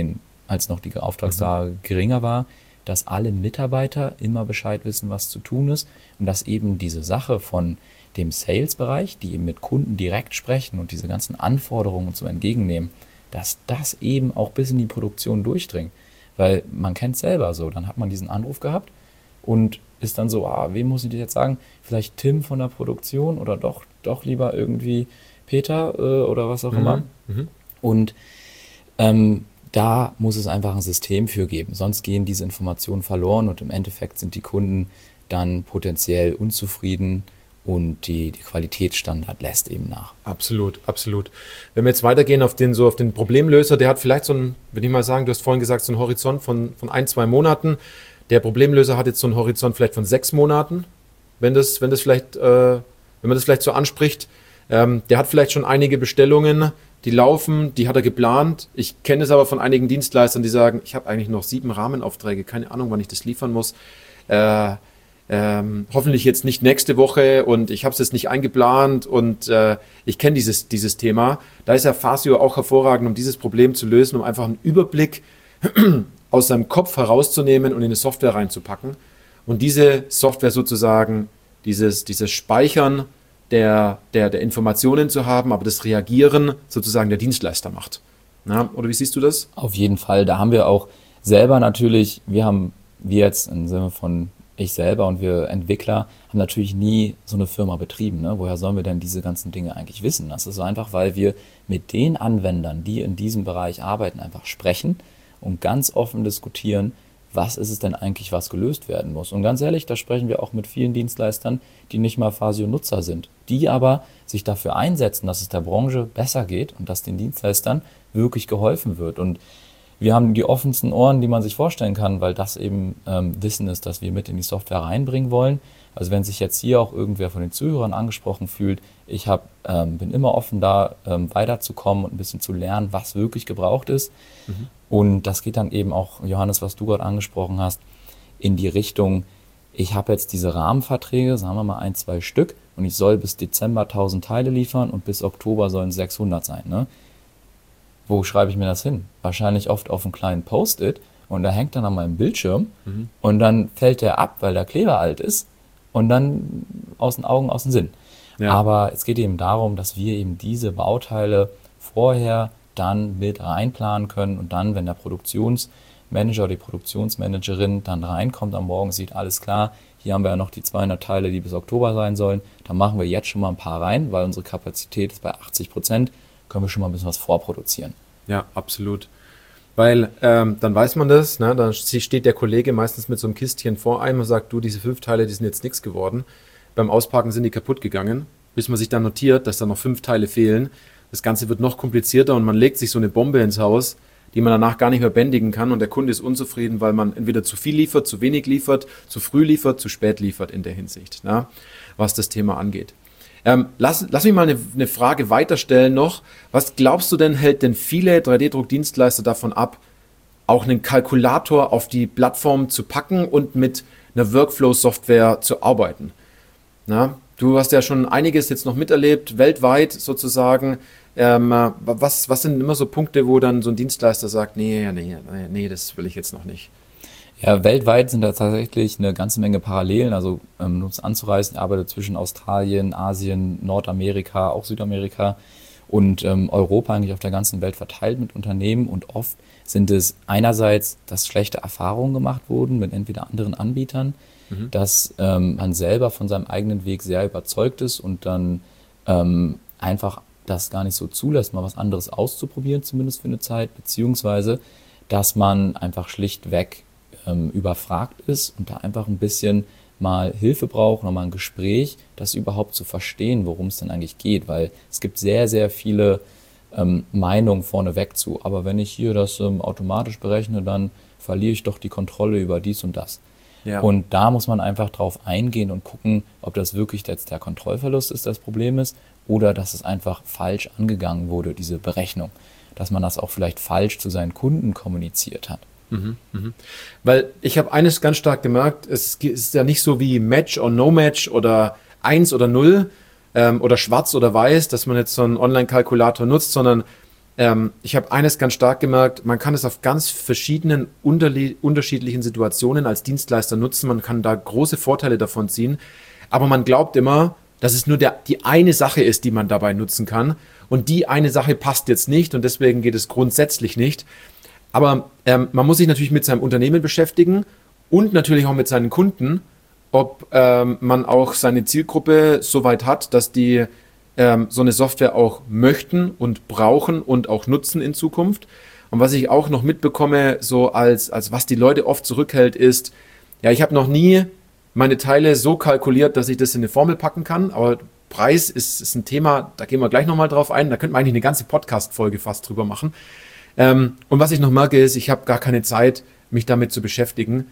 als noch die Auftragslage geringer war, dass alle Mitarbeiter immer Bescheid wissen, was zu tun ist und dass eben diese Sache von dem Sales-Bereich, die eben mit Kunden direkt sprechen und diese ganzen Anforderungen zu entgegennehmen, dass das eben auch bis in die Produktion durchdringt. Weil man kennt es selber so, dann hat man diesen Anruf gehabt und ist dann so, wem muss ich das jetzt sagen? Vielleicht Tim von der Produktion oder doch lieber irgendwie Peter oder was auch immer. Und da muss es einfach ein System für geben, sonst gehen diese Informationen verloren und im Endeffekt sind die Kunden dann potenziell unzufrieden und die Qualitätsstandard lässt eben nach. Absolut, absolut. Wenn wir jetzt weitergehen auf den Problemlöser, der hat vielleicht so einen, würde ich mal sagen, du hast vorhin gesagt, so einen Horizont von 1-2 Monaten. Der Problemlöser hat jetzt so einen Horizont vielleicht von 6 Monaten, wenn man das vielleicht so anspricht. Der hat vielleicht schon einige Bestellungen, die laufen, die hat er geplant. Ich kenne es aber von einigen Dienstleistern, die sagen, ich habe eigentlich noch 7 Rahmenaufträge, keine Ahnung, wann ich das liefern muss. Hoffentlich jetzt nicht nächste Woche und ich habe es jetzt nicht eingeplant und ich kenne dieses Thema. Da ist ja Fasio auch hervorragend, um dieses Problem zu lösen, um einfach einen Überblick aus seinem Kopf herauszunehmen und in eine Software reinzupacken und diese Software sozusagen, dieses Speichern der Informationen zu haben, aber das Reagieren sozusagen der Dienstleister macht. Na, oder wie siehst du das? Auf jeden Fall, da haben wir auch selber natürlich, wir jetzt im Sinne von ich selber und wir Entwickler haben natürlich nie so eine Firma betrieben. Ne? Woher sollen wir denn diese ganzen Dinge eigentlich wissen? Das ist so einfach, weil wir mit den Anwendern, die in diesem Bereich arbeiten, einfach sprechen und ganz offen diskutieren, was ist es denn eigentlich, was gelöst werden muss. Und ganz ehrlich, da sprechen wir auch mit vielen Dienstleistern, die nicht mal Fasio-Nutzer sind, die aber sich dafür einsetzen, dass es der Branche besser geht und dass den Dienstleistern wirklich geholfen wird. Und wir haben die offensten Ohren, die man sich vorstellen kann, weil das eben Wissen ist, das wir mit in die Software reinbringen wollen. Also wenn sich jetzt hier auch irgendwer von den Zuhörern angesprochen fühlt, bin immer offen da, weiterzukommen und ein bisschen zu lernen, was wirklich gebraucht ist. Mhm. Und das geht dann eben auch, Johannes, was du gerade angesprochen hast, in die Richtung, ich habe jetzt diese Rahmenverträge, sagen wir mal 1, 2 Stück, und ich soll bis Dezember 1000 Teile liefern und bis Oktober sollen es 600 sein. Ne? Wo schreibe ich mir das hin? Wahrscheinlich oft auf einen kleinen Post-it und da hängt dann an meinem Bildschirm und dann fällt der ab, weil der Kleber alt ist und dann aus den Augen, aus dem Sinn. Ja. Aber es geht eben darum, dass wir eben diese Bauteile vorher dann mit reinplanen können und dann, wenn der Produktionsmanager oder die Produktionsmanagerin dann reinkommt am Morgen, sieht, alles klar, hier haben wir ja noch die 200 Teile, die bis Oktober sein sollen, dann machen wir jetzt schon mal ein paar rein, weil unsere Kapazität ist bei 80%, können wir schon mal ein bisschen was vorproduzieren. Ja, absolut. Weil dann weiß man das, ne? Dann steht der Kollege meistens mit so einem Kistchen vor einem und sagt, du, diese 5 Teile, die sind jetzt nichts geworden. Beim Auspacken sind die kaputt gegangen, bis man sich dann notiert, dass da noch 5 Teile fehlen. Das Ganze wird noch komplizierter und man legt sich so eine Bombe ins Haus, die man danach gar nicht mehr bändigen kann und der Kunde ist unzufrieden, weil man entweder zu viel liefert, zu wenig liefert, zu früh liefert, zu spät liefert in der Hinsicht, ne? Was das Thema angeht. Lass mich mal eine Frage weiterstellen noch. Was glaubst du denn, hält denn viele 3D-Druckdienstleister davon ab, auch einen Kalkulator auf die Plattform zu packen und mit einer Workflow-Software zu arbeiten? Na, du hast ja schon einiges jetzt noch miterlebt, weltweit sozusagen. Was sind immer so Punkte, wo dann so ein Dienstleister sagt, nee, das will ich jetzt noch nicht? Ja, weltweit sind da tatsächlich eine ganze Menge Parallelen, also um es anzureißen, ich arbeite zwischen Australien, Asien, Nordamerika, auch Südamerika und Europa eigentlich auf der ganzen Welt verteilt mit Unternehmen und oft sind es einerseits, dass schlechte Erfahrungen gemacht wurden mit entweder anderen Anbietern, dass man selber von seinem eigenen Weg sehr überzeugt ist und dann einfach das gar nicht so zulässt, mal was anderes auszuprobieren, zumindest für eine Zeit, beziehungsweise dass man einfach schlichtweg überfragt ist und da einfach ein bisschen mal Hilfe braucht, nochmal ein Gespräch, das überhaupt zu verstehen, worum es denn eigentlich geht, weil es gibt sehr, sehr viele Meinungen vorneweg zu, aber wenn ich hier das automatisch berechne, dann verliere ich doch die Kontrolle über dies und das. Ja. Und da muss man einfach drauf eingehen und gucken, ob das wirklich jetzt der Kontrollverlust ist, das Problem ist, oder dass es einfach falsch angegangen wurde, diese Berechnung, dass man das auch vielleicht falsch zu seinen Kunden kommuniziert hat. Weil ich habe eines ganz stark gemerkt, es ist ja nicht so wie Match or No Match oder 1 oder 0 oder schwarz oder weiß, dass man jetzt so einen Online-Kalkulator nutzt, sondern ich habe eines ganz stark gemerkt, man kann es auf ganz verschiedenen unterschiedlichen Situationen als Dienstleister nutzen, man kann da große Vorteile davon ziehen, aber man glaubt immer, dass es nur die eine Sache ist, die man dabei nutzen kann und die eine Sache passt jetzt nicht und deswegen geht es grundsätzlich nicht. Aber man muss sich natürlich mit seinem Unternehmen beschäftigen und natürlich auch mit seinen Kunden, ob man auch seine Zielgruppe so weit hat, dass die so eine Software auch möchten und brauchen und auch nutzen in Zukunft. Und was ich auch noch mitbekomme, so als was die Leute oft zurückhält, ist, ja, ich habe noch nie meine Teile so kalkuliert, dass ich das in eine Formel packen kann, aber Preis ist ein Thema, da gehen wir gleich nochmal drauf ein, da könnte man eigentlich eine ganze Podcast-Folge fast drüber machen. Und was ich noch merke ist, ich habe gar keine Zeit, mich damit zu beschäftigen.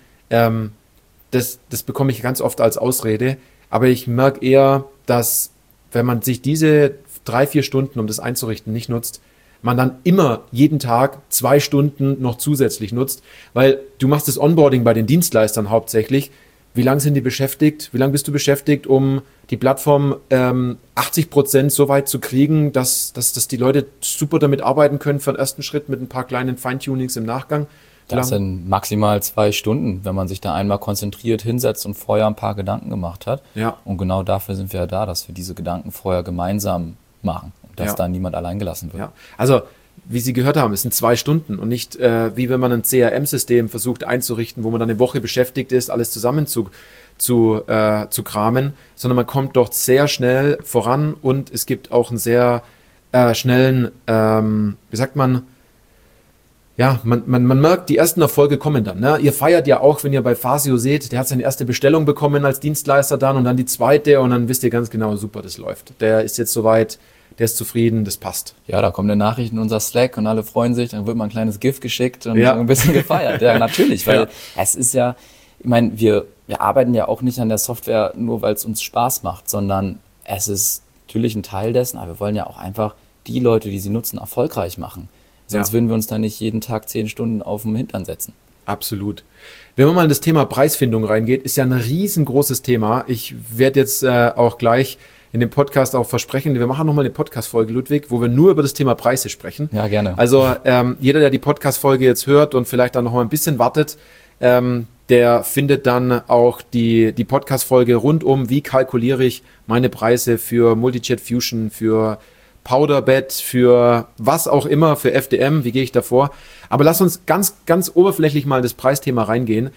Das bekomme ich ganz oft als Ausrede, aber ich merke eher, dass wenn man sich diese 3-4 Stunden, um das einzurichten, nicht nutzt, man dann immer jeden Tag 2 Stunden noch zusätzlich nutzt, weil du machst das Onboarding bei den Dienstleistern hauptsächlich. Wie lange sind die beschäftigt? Wie lange bist du beschäftigt, um die Plattform 80% so weit zu kriegen, dass die Leute super damit arbeiten können für den ersten Schritt mit ein paar kleinen Feintunings im Nachgang? Das sind maximal 2 Stunden, wenn man sich da einmal konzentriert hinsetzt und vorher ein paar Gedanken gemacht hat. Ja. Und genau dafür sind wir ja da, dass wir diese Gedanken vorher gemeinsam machen und dass da niemand allein gelassen wird. Ja. Also wie Sie gehört haben, es sind 2 Stunden und nicht wie wenn man ein CRM-System versucht einzurichten, wo man dann eine Woche beschäftigt ist, alles zusammen zu kramen, sondern man kommt dort sehr schnell voran und es gibt auch einen sehr schnellen, wie sagt man, ja, man merkt, die ersten Erfolge kommen dann. Ne? Ihr feiert ja auch, wenn ihr bei Fasio seht, der hat seine erste Bestellung bekommen als Dienstleister dann und dann die zweite und dann wisst ihr ganz genau, super, das läuft. Der ist jetzt soweit, der ist zufrieden, das passt. Ja, da kommt eine Nachricht in unser Slack und alle freuen sich, dann wird mal ein kleines GIF geschickt und ein bisschen gefeiert. Ja, natürlich, weil es ist ja, ich meine, wir arbeiten ja auch nicht an der Software nur, weil es uns Spaß macht, sondern es ist natürlich ein Teil dessen, aber wir wollen ja auch einfach die Leute, die sie nutzen, erfolgreich machen. Sonst würden wir uns da nicht jeden Tag 10 Stunden auf den Hintern setzen. Absolut. Wenn man mal in das Thema Preisfindung reingeht, ist ja ein riesengroßes Thema. Ich werde jetzt auch gleich in dem Podcast auch versprechen, wir machen nochmal eine Podcast-Folge, Ludwig, wo wir nur über das Thema Preise sprechen. Ja, gerne. Also jeder, der die Podcast-Folge jetzt hört und vielleicht dann noch mal ein bisschen wartet, der findet dann auch die Podcast-Folge rund um, wie kalkuliere ich meine Preise für Multijet Fusion, für Powderbed, für was auch immer, für FDM, wie gehe ich davor? Aber lass uns ganz, ganz oberflächlich mal in das Preisthema reingehen.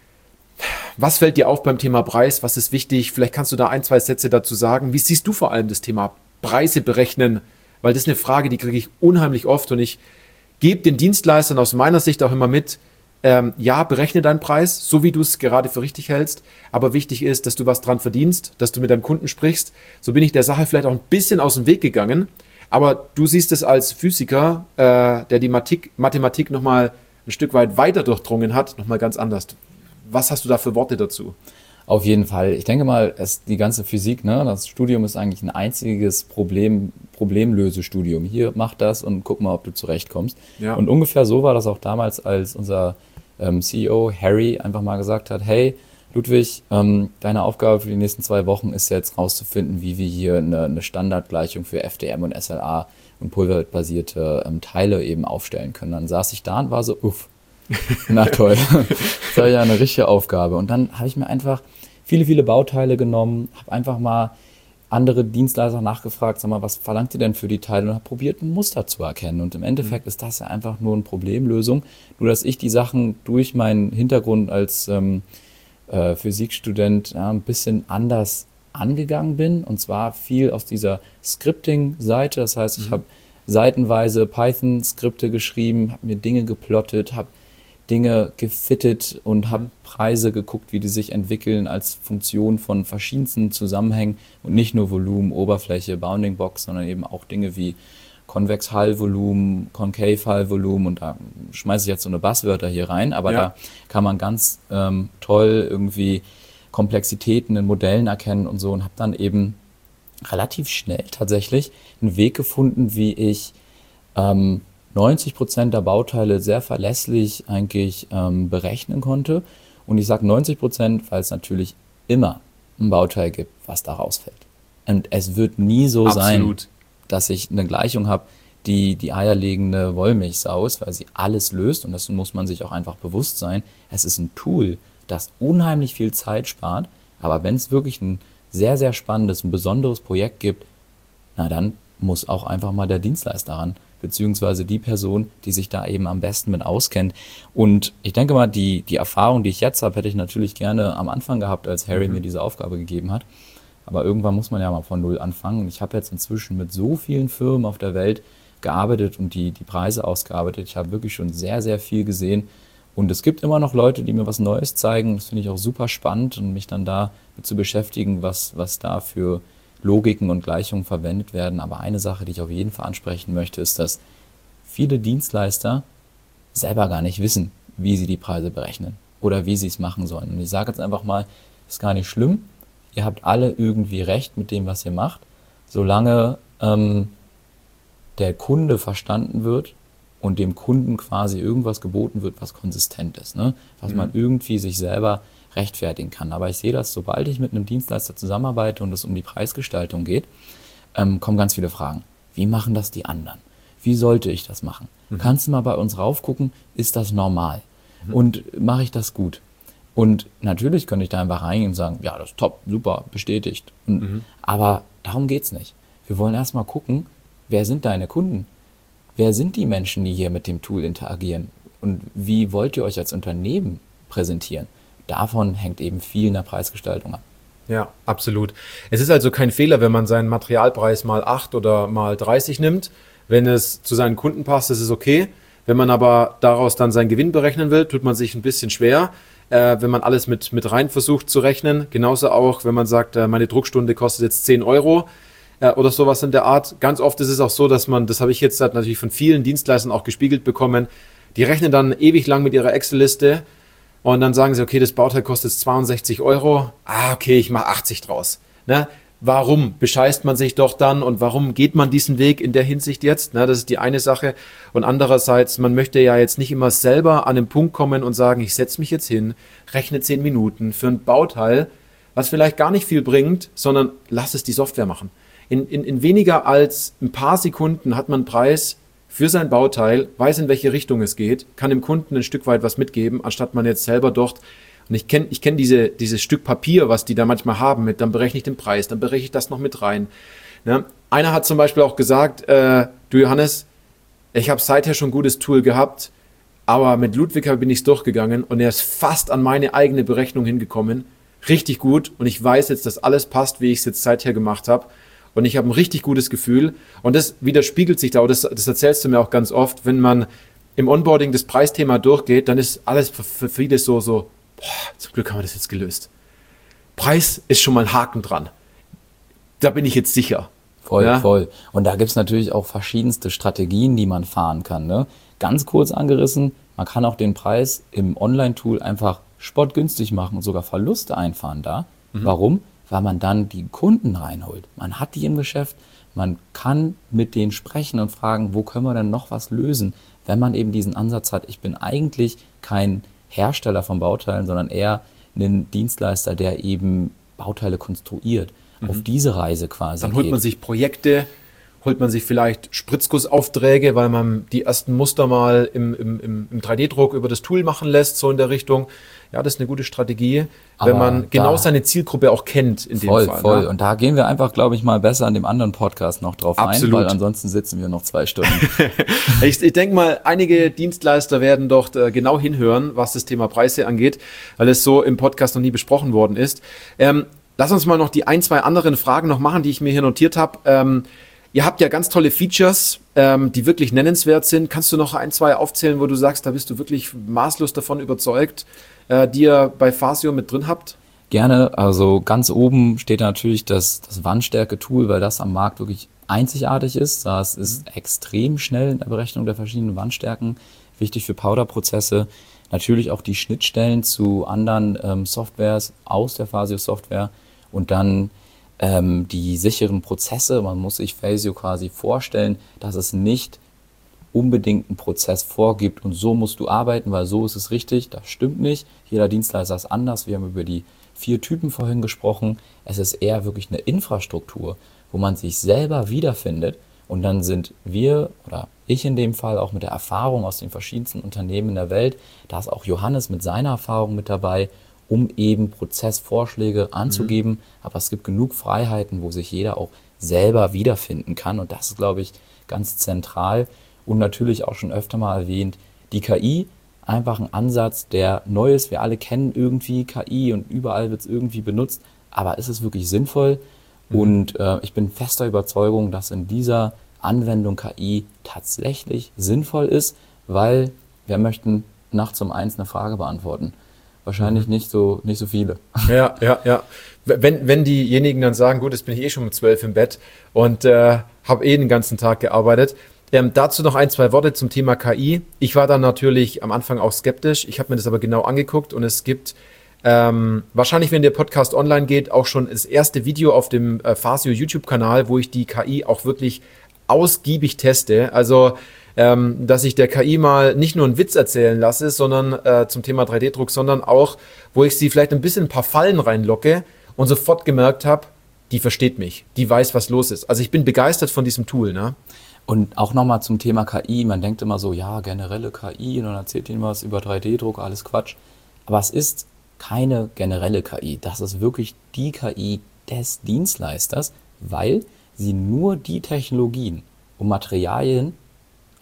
Was fällt dir auf beim Thema Preis? Was ist wichtig? Vielleicht kannst du da 1, 2 Sätze dazu sagen. Wie siehst du vor allem das Thema Preise berechnen? Weil das ist eine Frage, die kriege ich unheimlich oft und ich gebe den Dienstleistern aus meiner Sicht auch immer mit, ja, berechne deinen Preis, so wie du es gerade für richtig hältst, aber wichtig ist, dass du was dran verdienst, dass du mit deinem Kunden sprichst. So bin ich der Sache vielleicht auch ein bisschen aus dem Weg gegangen, aber du siehst es als Physiker, der die Mathematik nochmal ein Stück weit weiter durchdrungen hat, nochmal ganz anders. Was hast du da für Worte dazu? Auf jeden Fall. Ich denke mal, die ganze Physik, ne, das Studium ist eigentlich ein einziges Problemlösestudium. Hier, mach das und guck mal, ob du zurechtkommst. Ja. Und ungefähr so war das auch damals, als unser CEO Harry einfach mal gesagt hat, hey Ludwig, deine Aufgabe für die nächsten 2 Wochen ist jetzt rauszufinden, wie wir hier eine Standardgleichung für FDM und SLA und pulverbasierte Teile eben aufstellen können. Dann saß ich da und war so, na toll, das war ja eine richtige Aufgabe. Und dann habe ich mir einfach viele, viele Bauteile genommen, habe einfach mal andere Dienstleister nachgefragt, sag mal, was verlangt ihr denn für die Teile? Und habe probiert, ein Muster zu erkennen. Und im Endeffekt ist das ja einfach nur eine Problemlösung. Nur, dass ich die Sachen durch meinen Hintergrund als Physikstudent ein bisschen anders angegangen bin. Und zwar viel aus dieser Scripting-Seite. Das heißt, ich habe seitenweise Python-Skripte geschrieben, habe mir Dinge geplottet, habe Dinge gefittet und habe Preise geguckt, wie die sich entwickeln als Funktion von verschiedensten Zusammenhängen und nicht nur Volumen, Oberfläche, Bounding Box, sondern eben auch Dinge wie Konvex-Hallvolumen, Concave-Hallvolumen und da schmeiße ich jetzt so eine Buzzwörter hier rein, aber da kann man ganz toll irgendwie Komplexitäten in Modellen erkennen und so und habe dann eben relativ schnell tatsächlich einen Weg gefunden, wie ich 90% der Bauteile sehr verlässlich eigentlich berechnen konnte. Und ich sage 90%, weil es natürlich immer ein Bauteil gibt, was da rausfällt. Und es wird nie so sein, dass ich eine Gleichung habe, die eierlegende Wollmilchsau ist, weil sie alles löst. Und das muss man sich auch einfach bewusst sein. Es ist ein Tool, das unheimlich viel Zeit spart. Aber wenn es wirklich ein sehr, sehr spannendes, ein besonderes Projekt gibt, na dann muss auch einfach mal der Dienstleister ran, beziehungsweise die Person, die sich da eben am besten mit auskennt. Und ich denke mal, die Erfahrung, die ich jetzt habe, hätte ich natürlich gerne am Anfang gehabt, als Harry mir diese Aufgabe gegeben hat. Aber irgendwann muss man ja mal von Null anfangen. Und ich habe jetzt inzwischen mit so vielen Firmen auf der Welt gearbeitet und die Preise ausgearbeitet. Ich habe wirklich schon sehr, sehr viel gesehen. Und es gibt immer noch Leute, die mir was Neues zeigen. Das finde ich auch super spannend und mich dann da mit zu beschäftigen, was da für Logiken und Gleichungen verwendet werden. Aber eine Sache, die ich auf jeden Fall ansprechen möchte, ist, dass viele Dienstleister selber gar nicht wissen, wie sie die Preise berechnen oder wie sie es machen sollen. Und ich sage jetzt einfach mal, ist gar nicht schlimm. Ihr habt alle irgendwie recht mit dem, was ihr macht, solange der Kunde verstanden wird und dem Kunden quasi irgendwas geboten wird, was konsistent ist, ne? Was man irgendwie sich selber rechtfertigen kann. Aber ich sehe das, sobald ich mit einem Dienstleister zusammenarbeite und es um die Preisgestaltung geht, kommen ganz viele Fragen. Wie machen das die anderen? Wie sollte ich das machen? Kannst du mal bei uns raufgucken, ist das normal? Und mache ich das gut? Und natürlich könnte ich da einfach reingehen und sagen, ja, das ist top, super, bestätigt. Aber darum geht's nicht. Wir wollen erstmal gucken, wer sind deine Kunden? wer sind die Menschen, die hier mit dem Tool interagieren und wie wollt ihr euch als Unternehmen präsentieren? Davon hängt eben viel in der Preisgestaltung ab. Ja, absolut. Es ist also kein Fehler, wenn man seinen Materialpreis mal 8 oder mal 30 nimmt. Wenn es zu seinen Kunden passt, ist es okay. Wenn man aber daraus dann seinen Gewinn berechnen will, tut man sich ein bisschen schwer, wenn man alles mit rein versucht zu rechnen. Genauso auch, wenn man sagt, meine Druckstunde kostet jetzt 10 Euro oder sowas in der Art. Ganz oft ist es auch so, dass man, das habe ich jetzt halt natürlich von vielen Dienstleistern auch gespiegelt bekommen, die rechnen dann ewig lang mit ihrer Excel-Liste und dann sagen sie, okay, das Bauteil kostet 62 Euro. Okay, ich mache 80 draus. Ne? Warum bescheißt man sich doch dann und warum geht man diesen Weg in der Hinsicht jetzt? Das ist die eine Sache. Und andererseits, man möchte ja jetzt nicht immer selber an den Punkt kommen und sagen, ich setze mich jetzt hin, rechne 10 Minuten für ein Bauteil, was vielleicht gar nicht viel bringt, sondern lass es die Software machen. In weniger als ein paar Sekunden hat man einen Preis für sein Bauteil, weiß, in welche Richtung es geht, kann dem Kunden ein Stück weit was mitgeben, anstatt man jetzt selber dort. Und ich kenn dieses Stück Papier, was die da manchmal haben, dann berechne ich den Preis, dann berechne ich das noch mit rein. Ne? Einer hat zum Beispiel auch gesagt, du Johannes, ich habe seither schon ein gutes Tool gehabt, aber mit Ludwiger bin ich es durchgegangen und er ist fast an meine eigene Berechnung hingekommen. Richtig gut und ich weiß jetzt, dass alles passt, wie ich es jetzt seither gemacht habe. Und ich habe ein richtig gutes Gefühl und das widerspiegelt sich da, und das erzählst du mir auch ganz oft, wenn man im Onboarding das Preisthema durchgeht, dann ist alles für viele so, zum Glück haben wir das jetzt gelöst. Preis ist schon mal ein Haken dran. Da bin ich jetzt sicher. Voll. Und da gibt es natürlich auch verschiedenste Strategien, die man fahren kann. Ne? Ganz kurz angerissen, man kann auch den Preis im Online-Tool einfach spottgünstig machen und sogar Verluste einfahren da. Warum? Weil man dann die Kunden reinholt. Man hat die im Geschäft, man kann mit denen sprechen und fragen, wo können wir denn noch was lösen, wenn man eben diesen Ansatz hat, ich bin eigentlich kein Hersteller von Bauteilen, sondern eher ein Dienstleister, der eben Bauteile konstruiert. Auf diese Reise quasi Dann holt man sich Projekte, holt man sich vielleicht Spritzgussaufträge, weil man die ersten Muster mal im 3D-Druck über das Tool machen lässt, so in der Richtung. Ja, das ist eine gute Strategie, wenn man genau seine Zielgruppe auch kennt in dem Fall. Voll. Ne? Und da gehen wir einfach, glaube ich, mal besser an dem anderen Podcast noch drauf ein, weil ansonsten sitzen wir noch 2 Stunden. Ich denke mal, einige Dienstleister werden dort genau hinhören, was das Thema Preise angeht, weil es so im Podcast noch nie besprochen worden ist. Lass uns mal noch die 1, 2 anderen Fragen noch machen, die ich mir hier notiert habe. Ihr habt ja ganz tolle Features, die wirklich nennenswert sind. Kannst du noch 1, 2 aufzählen, wo du sagst, da bist du wirklich maßlos davon überzeugt, die ihr bei Fasio mit drin habt? Gerne. Also ganz oben steht natürlich das Wandstärke-Tool, weil das am Markt wirklich einzigartig ist. Das ist extrem schnell in der Berechnung der verschiedenen Wandstärken. Wichtig für Powderprozesse. Natürlich auch die Schnittstellen zu anderen Softwares aus der Fasio-Software und dann die sicheren Prozesse. Man muss sich Fasio quasi vorstellen, dass es nicht unbedingt einen Prozess vorgibt und so musst du arbeiten, weil so ist es richtig. Das stimmt nicht. Jeder Dienstleister ist anders. Wir haben über die 4 Typen vorhin gesprochen. Es ist eher wirklich eine Infrastruktur, wo man sich selber wiederfindet und dann sind wir oder ich in dem Fall auch mit der Erfahrung aus den verschiedensten Unternehmen in der Welt, da ist auch Johannes mit seiner Erfahrung mit dabei, um eben Prozessvorschläge anzugeben. Aber es gibt genug Freiheiten, wo sich jeder auch selber wiederfinden kann. Und das ist, glaube ich, ganz zentral. Und natürlich auch schon öfter mal erwähnt, die KI, einfach ein Ansatz, der neu ist. Wir alle kennen irgendwie KI und überall wird es irgendwie benutzt. Aber ist es wirklich sinnvoll? Und ich bin fester Überzeugung, dass in dieser Anwendung KI tatsächlich sinnvoll ist, weil wir möchten nachts um 1 eine Frage beantworten. Wahrscheinlich nicht so viele. Ja. Wenn diejenigen dann sagen, gut, jetzt bin ich schon um 12 im Bett und habe den ganzen Tag gearbeitet. Dazu noch 1, 2 Worte zum Thema KI. Ich war dann natürlich am Anfang auch skeptisch. Ich habe mir das aber genau angeguckt und es gibt wahrscheinlich, wenn der Podcast online geht, auch schon das erste Video auf dem Fasio YouTube-Kanal, wo ich die KI auch wirklich ausgiebig teste. Also dass ich der KI mal nicht nur einen Witz erzählen lasse, sondern zum Thema 3D-Druck, sondern auch, wo ich sie vielleicht ein paar Fallen reinlocke und sofort gemerkt habe, die versteht mich, die weiß, was los ist. Also ich bin begeistert von diesem Tool. Ne? Und auch nochmal zum Thema KI, man denkt immer so, ja, generelle KI und dann erzählt ihnen was über 3D-Druck, alles Quatsch. Aber es ist keine generelle KI, das ist wirklich die KI des Dienstleisters, weil sie nur die Technologien und Materialien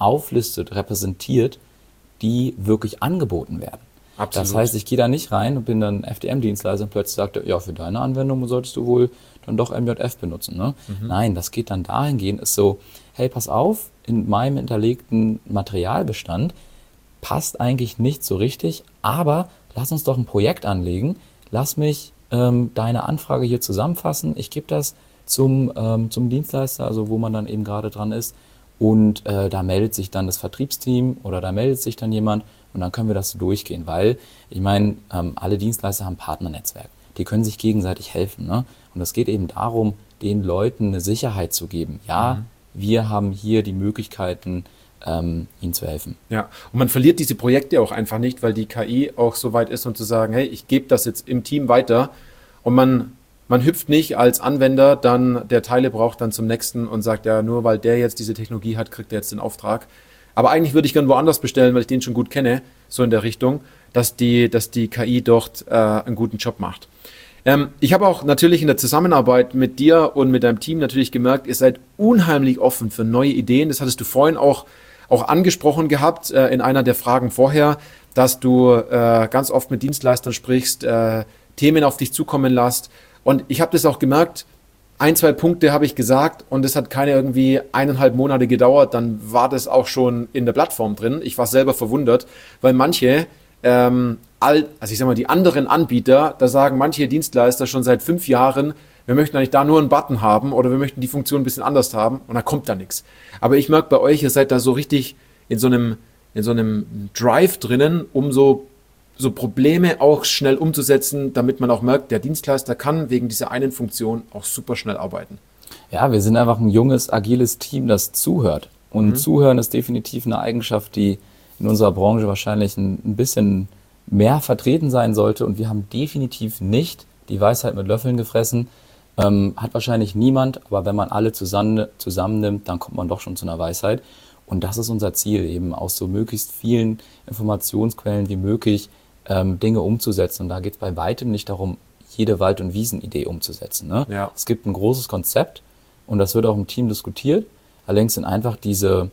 auflistet, repräsentiert, die wirklich angeboten werden. Absolut. Das heißt, ich gehe da nicht rein und bin dann FDM-Dienstleister und plötzlich sagt er, ja, für deine Anwendung solltest du wohl dann doch MJF benutzen. Ne? Nein, das geht dann dahingehend, ist so, hey, pass auf, in meinem hinterlegten Materialbestand passt eigentlich nicht so richtig, aber lass uns doch ein Projekt anlegen, lass mich deine Anfrage hier zusammenfassen, ich gebe das zum Dienstleister, also wo man dann eben gerade dran ist, und da meldet sich dann das Vertriebsteam oder da meldet sich dann jemand und dann können wir das so durchgehen, weil ich meine, alle Dienstleister haben ein Partnernetzwerk, die können sich gegenseitig helfen, ne? Und es geht eben darum, den Leuten eine Sicherheit zu geben. Ja, wir haben hier die Möglichkeiten, ihnen zu helfen. Ja, und man verliert diese Projekte auch einfach nicht, weil die KI auch so weit ist, um zu sagen, hey, ich gebe das jetzt im Team weiter und man hüpft nicht als Anwender dann, der Teile braucht, dann zum nächsten und sagt, ja, nur weil der jetzt diese Technologie hat, kriegt er jetzt den Auftrag. Aber eigentlich würde ich gern woanders bestellen, weil ich den schon gut kenne, so in der Richtung, dass die KI dort einen guten Job macht. Ich habe auch natürlich in der Zusammenarbeit mit dir und mit deinem Team natürlich gemerkt, ihr seid unheimlich offen für neue Ideen. Das hattest du vorhin auch angesprochen gehabt in einer der Fragen vorher, dass du ganz oft mit Dienstleistern sprichst, Themen auf dich zukommen lässt. Und ich habe das auch gemerkt, 1, 2 Punkte habe ich gesagt und es hat keine irgendwie 1,5 Monate gedauert, dann war das auch schon in der Plattform drin. Ich war selber verwundert, weil manche, also ich sag mal, die anderen Anbieter, da sagen manche Dienstleister schon seit 5 Jahren, wir möchten eigentlich da nur einen Button haben oder wir möchten die Funktion ein bisschen anders haben und da kommt da nichts. Aber ich merke bei euch, ihr seid da so richtig in so einem Drive drinnen, um so Probleme auch schnell umzusetzen, damit man auch merkt, der Dienstleister kann wegen dieser einen Funktion auch super schnell arbeiten. Ja, wir sind einfach ein junges, agiles Team, das zuhört. Und Zuhören ist definitiv eine Eigenschaft, die in unserer Branche wahrscheinlich ein bisschen mehr vertreten sein sollte. Und wir haben definitiv nicht die Weisheit mit Löffeln gefressen. Hat wahrscheinlich niemand, aber wenn man alle zusammennimmt, dann kommt man doch schon zu einer Weisheit. Und das ist unser Ziel, eben aus so möglichst vielen Informationsquellen wie möglich Dinge umzusetzen. Und da geht es bei weitem nicht darum, jede Wald- und Wiesenidee umzusetzen. Ne? Ja. Es gibt ein großes Konzept und das wird auch im Team diskutiert. Allerdings sind einfach diese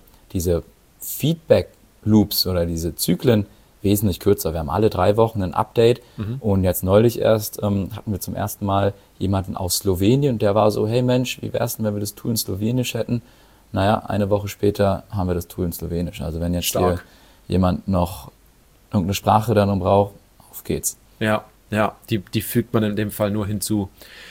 Feedback-Loops oder diese Zyklen wesentlich kürzer. Wir haben alle 3 Wochen ein Update und jetzt neulich erst hatten wir zum ersten Mal jemanden aus Slowenien und der war so, hey Mensch, wie wär's denn, wenn wir das Tool in Slowenisch hätten? Naja, eine Woche später haben wir das Tool in Slowenisch. Also wenn jetzt hier jemand noch irgendeine Sprache dann braucht, auf geht's. Ja, die fügt man in dem Fall nur hinzu.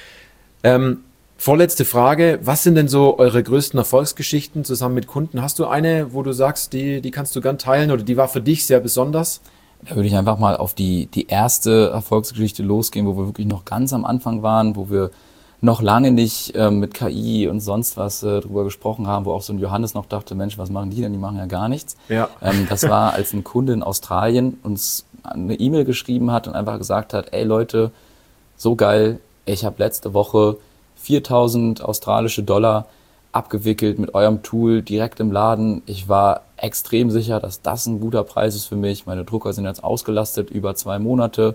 Vorletzte Frage, was sind denn so eure größten Erfolgsgeschichten zusammen mit Kunden? Hast du eine, wo du sagst, die kannst du gern teilen oder die war für dich sehr besonders? Da würde ich einfach mal auf die erste Erfolgsgeschichte losgehen, wo wir wirklich noch ganz am Anfang waren, wo wir noch lange nicht mit KI und sonst was drüber gesprochen haben, wo auch so ein Johannes noch dachte, Mensch, was machen die denn? Die machen ja gar nichts. Ja. Das war, als ein Kunde in Australien uns eine E-Mail geschrieben hat und einfach gesagt hat, ey Leute, so geil, ich habe letzte Woche 4.000 australische Dollar abgewickelt mit eurem Tool direkt im Laden. Ich war extrem sicher, dass das ein guter Preis ist für mich. Meine Drucker sind jetzt ausgelastet über 2 Monate.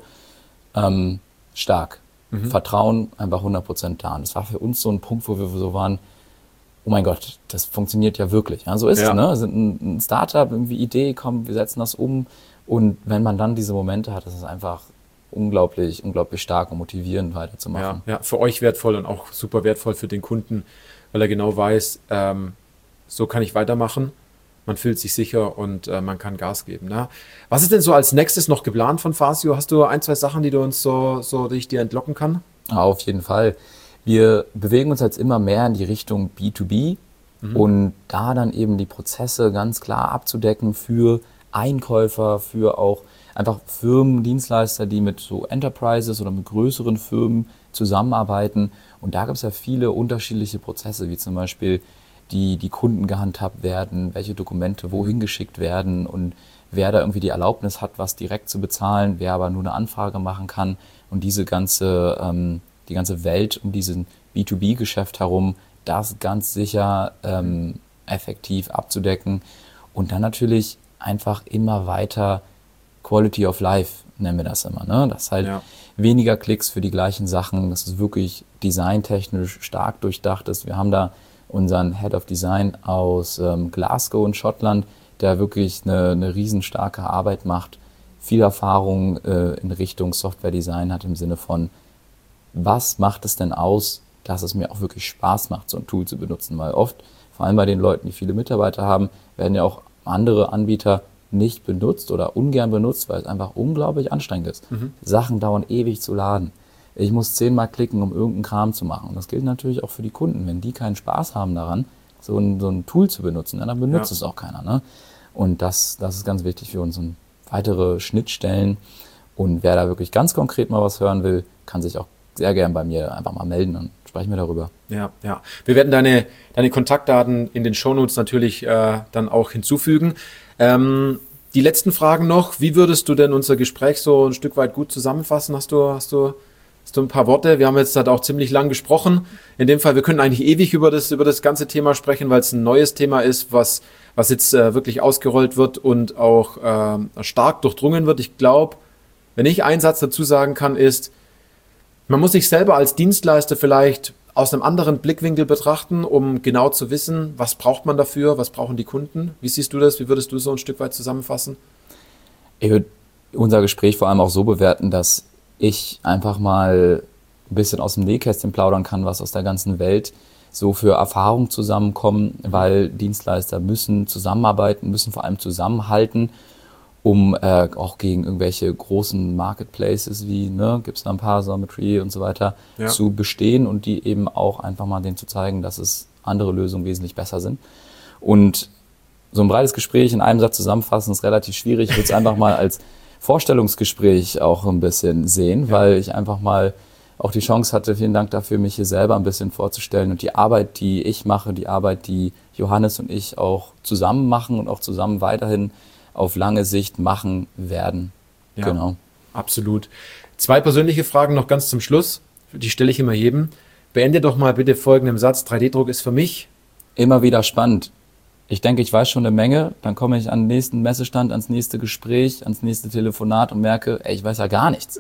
Stark. Vertrauen einfach 100% da. Und das war für uns so ein Punkt, wo wir so waren, oh mein Gott, das funktioniert ja wirklich. Ja, so ist es, ne? Wir sind ein Startup, irgendwie Idee, komm, wir setzen das um. Und wenn man dann diese Momente hat, das ist einfach unglaublich stark und motivierend weiterzumachen. Ja, für euch wertvoll und auch super wertvoll für den Kunden, weil er genau weiß, so kann ich weitermachen. Man fühlt sich sicher und man kann Gas geben. Ne? Was ist denn so als nächstes noch geplant von Fasio? Hast du 1, 2 Sachen, die du uns die ich dir entlocken kann? Auf jeden Fall. Wir bewegen uns jetzt immer mehr in die Richtung B2B und da dann eben die Prozesse ganz klar abzudecken für Einkäufer, für auch einfach Firmen, Dienstleister, die mit so Enterprises oder mit größeren Firmen zusammenarbeiten. Und da gibt es ja viele unterschiedliche Prozesse, wie zum Beispiel die Kunden gehandhabt werden, welche Dokumente wohin geschickt werden und wer da irgendwie die Erlaubnis hat, was direkt zu bezahlen, wer aber nur eine Anfrage machen kann. Und die ganze Welt um diesen B2B-Geschäft herum, das ganz sicher effektiv abzudecken. Und dann natürlich einfach immer weiter Quality of Life, nennen wir das immer. Ne? Das halt weniger Klicks für die gleichen Sachen, dass es wirklich designtechnisch stark durchdacht ist. Wir haben da unseren Head of Design aus Glasgow in Schottland, der wirklich eine riesenstarke Arbeit macht, viel Erfahrung in Richtung Software-Design hat im Sinne von, was macht es denn aus, dass es mir auch wirklich Spaß macht, so ein Tool zu benutzen, weil oft, vor allem bei den Leuten, die viele Mitarbeiter haben, werden ja auch andere Anbieter nicht benutzt oder ungern benutzt, weil es einfach unglaublich anstrengend ist. Sachen dauern ewig zu laden. Ich muss 10-mal klicken, um irgendeinen Kram zu machen. Und das gilt natürlich auch für die Kunden. Wenn die keinen Spaß haben daran, so ein Tool zu benutzen, dann benutzt es auch keiner. Ne? Und das ist ganz wichtig für uns. Und weitere Schnittstellen. Und wer da wirklich ganz konkret mal was hören will, kann sich auch sehr gern bei mir einfach mal melden und sprechen wir darüber. Ja. Wir werden deine Kontaktdaten in den Shownotes natürlich dann auch hinzufügen. Die letzten Fragen noch. Wie würdest du denn unser Gespräch so ein Stück weit gut zusammenfassen? Hast du ein paar Worte? Wir haben jetzt halt auch ziemlich lang gesprochen. In dem Fall, wir können eigentlich ewig über das ganze Thema sprechen, weil es ein neues Thema ist, was jetzt wirklich ausgerollt wird und auch stark durchdrungen wird. Ich glaube, wenn ich einen Satz dazu sagen kann, ist, man muss sich selber als Dienstleister vielleicht aus einem anderen Blickwinkel betrachten, um genau zu wissen, was braucht man dafür, was brauchen die Kunden. Wie siehst du das? Wie würdest du so ein Stück weit zusammenfassen? Ich würde unser Gespräch vor allem auch so bewerten, dass ich einfach mal ein bisschen aus dem Nähkästchen plaudern kann, was aus der ganzen Welt so für Erfahrungen zusammenkommen, weil Dienstleister müssen zusammenarbeiten, müssen vor allem zusammenhalten, um auch gegen irgendwelche großen Marketplaces wie, gibt es da ein paar, Sometry und so weiter, zu bestehen und die eben auch einfach mal denen zu zeigen, dass es andere Lösungen wesentlich besser sind. Und so ein breites Gespräch in einem Satz zusammenfassen ist relativ schwierig. Ich würde es einfach mal als Vorstellungsgespräch auch ein bisschen sehen, weil ich einfach mal auch die Chance hatte, vielen Dank dafür, mich hier selber ein bisschen vorzustellen und die Arbeit, die ich mache, die Arbeit, die Johannes und ich auch zusammen machen und auch zusammen weiterhin auf lange Sicht machen werden. Ja, genau. Absolut. 2 persönliche Fragen noch ganz zum Schluss. Die stelle ich immer jedem. Beende doch mal bitte folgendem Satz. 3D-Druck ist für mich immer wieder spannend. Ich denke, ich weiß schon eine Menge. Dann komme ich an den nächsten Messestand, ans nächste Gespräch, ans nächste Telefonat und merke, ich weiß ja gar nichts.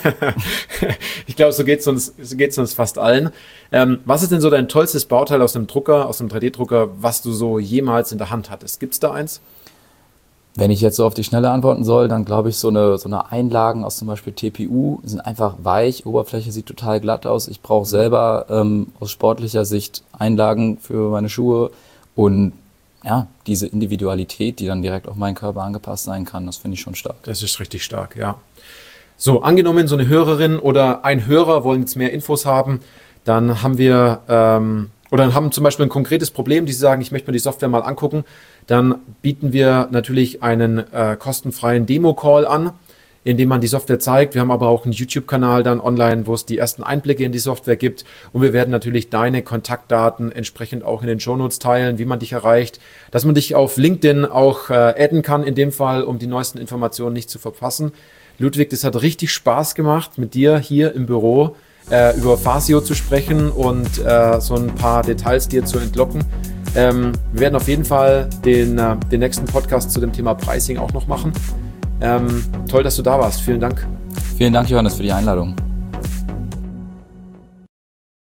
Ich glaube, so geht's uns fast allen. Was ist denn so dein tollstes Bauteil aus einem Drucker, aus einem 3D-Drucker, was du so jemals in der Hand hattest? Gibt es da eins? Wenn ich jetzt so auf die Schnelle antworten soll, dann glaube ich, so eine Einlagen aus zum Beispiel TPU sind einfach weich, Oberfläche sieht total glatt aus. Ich brauche selber aus sportlicher Sicht Einlagen für meine Schuhe und ja, diese Individualität, die dann direkt auf meinen Körper angepasst sein kann, das finde ich schon stark. Das ist richtig stark, ja. So, angenommen, so eine Hörerin oder ein Hörer wollen jetzt mehr Infos haben, dann haben wir oder haben zum Beispiel ein konkretes Problem, die sagen, ich möchte mir die Software mal angucken, dann bieten wir natürlich einen kostenfreien Demo-Call an, in dem man die Software zeigt. Wir haben aber auch einen YouTube-Kanal dann online, wo es die ersten Einblicke in die Software gibt. Und wir werden natürlich deine Kontaktdaten entsprechend auch in den Shownotes teilen, wie man dich erreicht, dass man dich auf LinkedIn auch adden kann in dem Fall, um die neuesten Informationen nicht zu verpassen. Ludwig, das hat richtig Spaß gemacht, mit dir hier im Büro über Phasio zu sprechen und so ein paar Details dir zu entlocken. Wir werden auf jeden Fall den nächsten Podcast zu dem Thema Pricing auch noch machen. Toll, dass du da warst. Vielen Dank. Vielen Dank, Johannes, für die Einladung.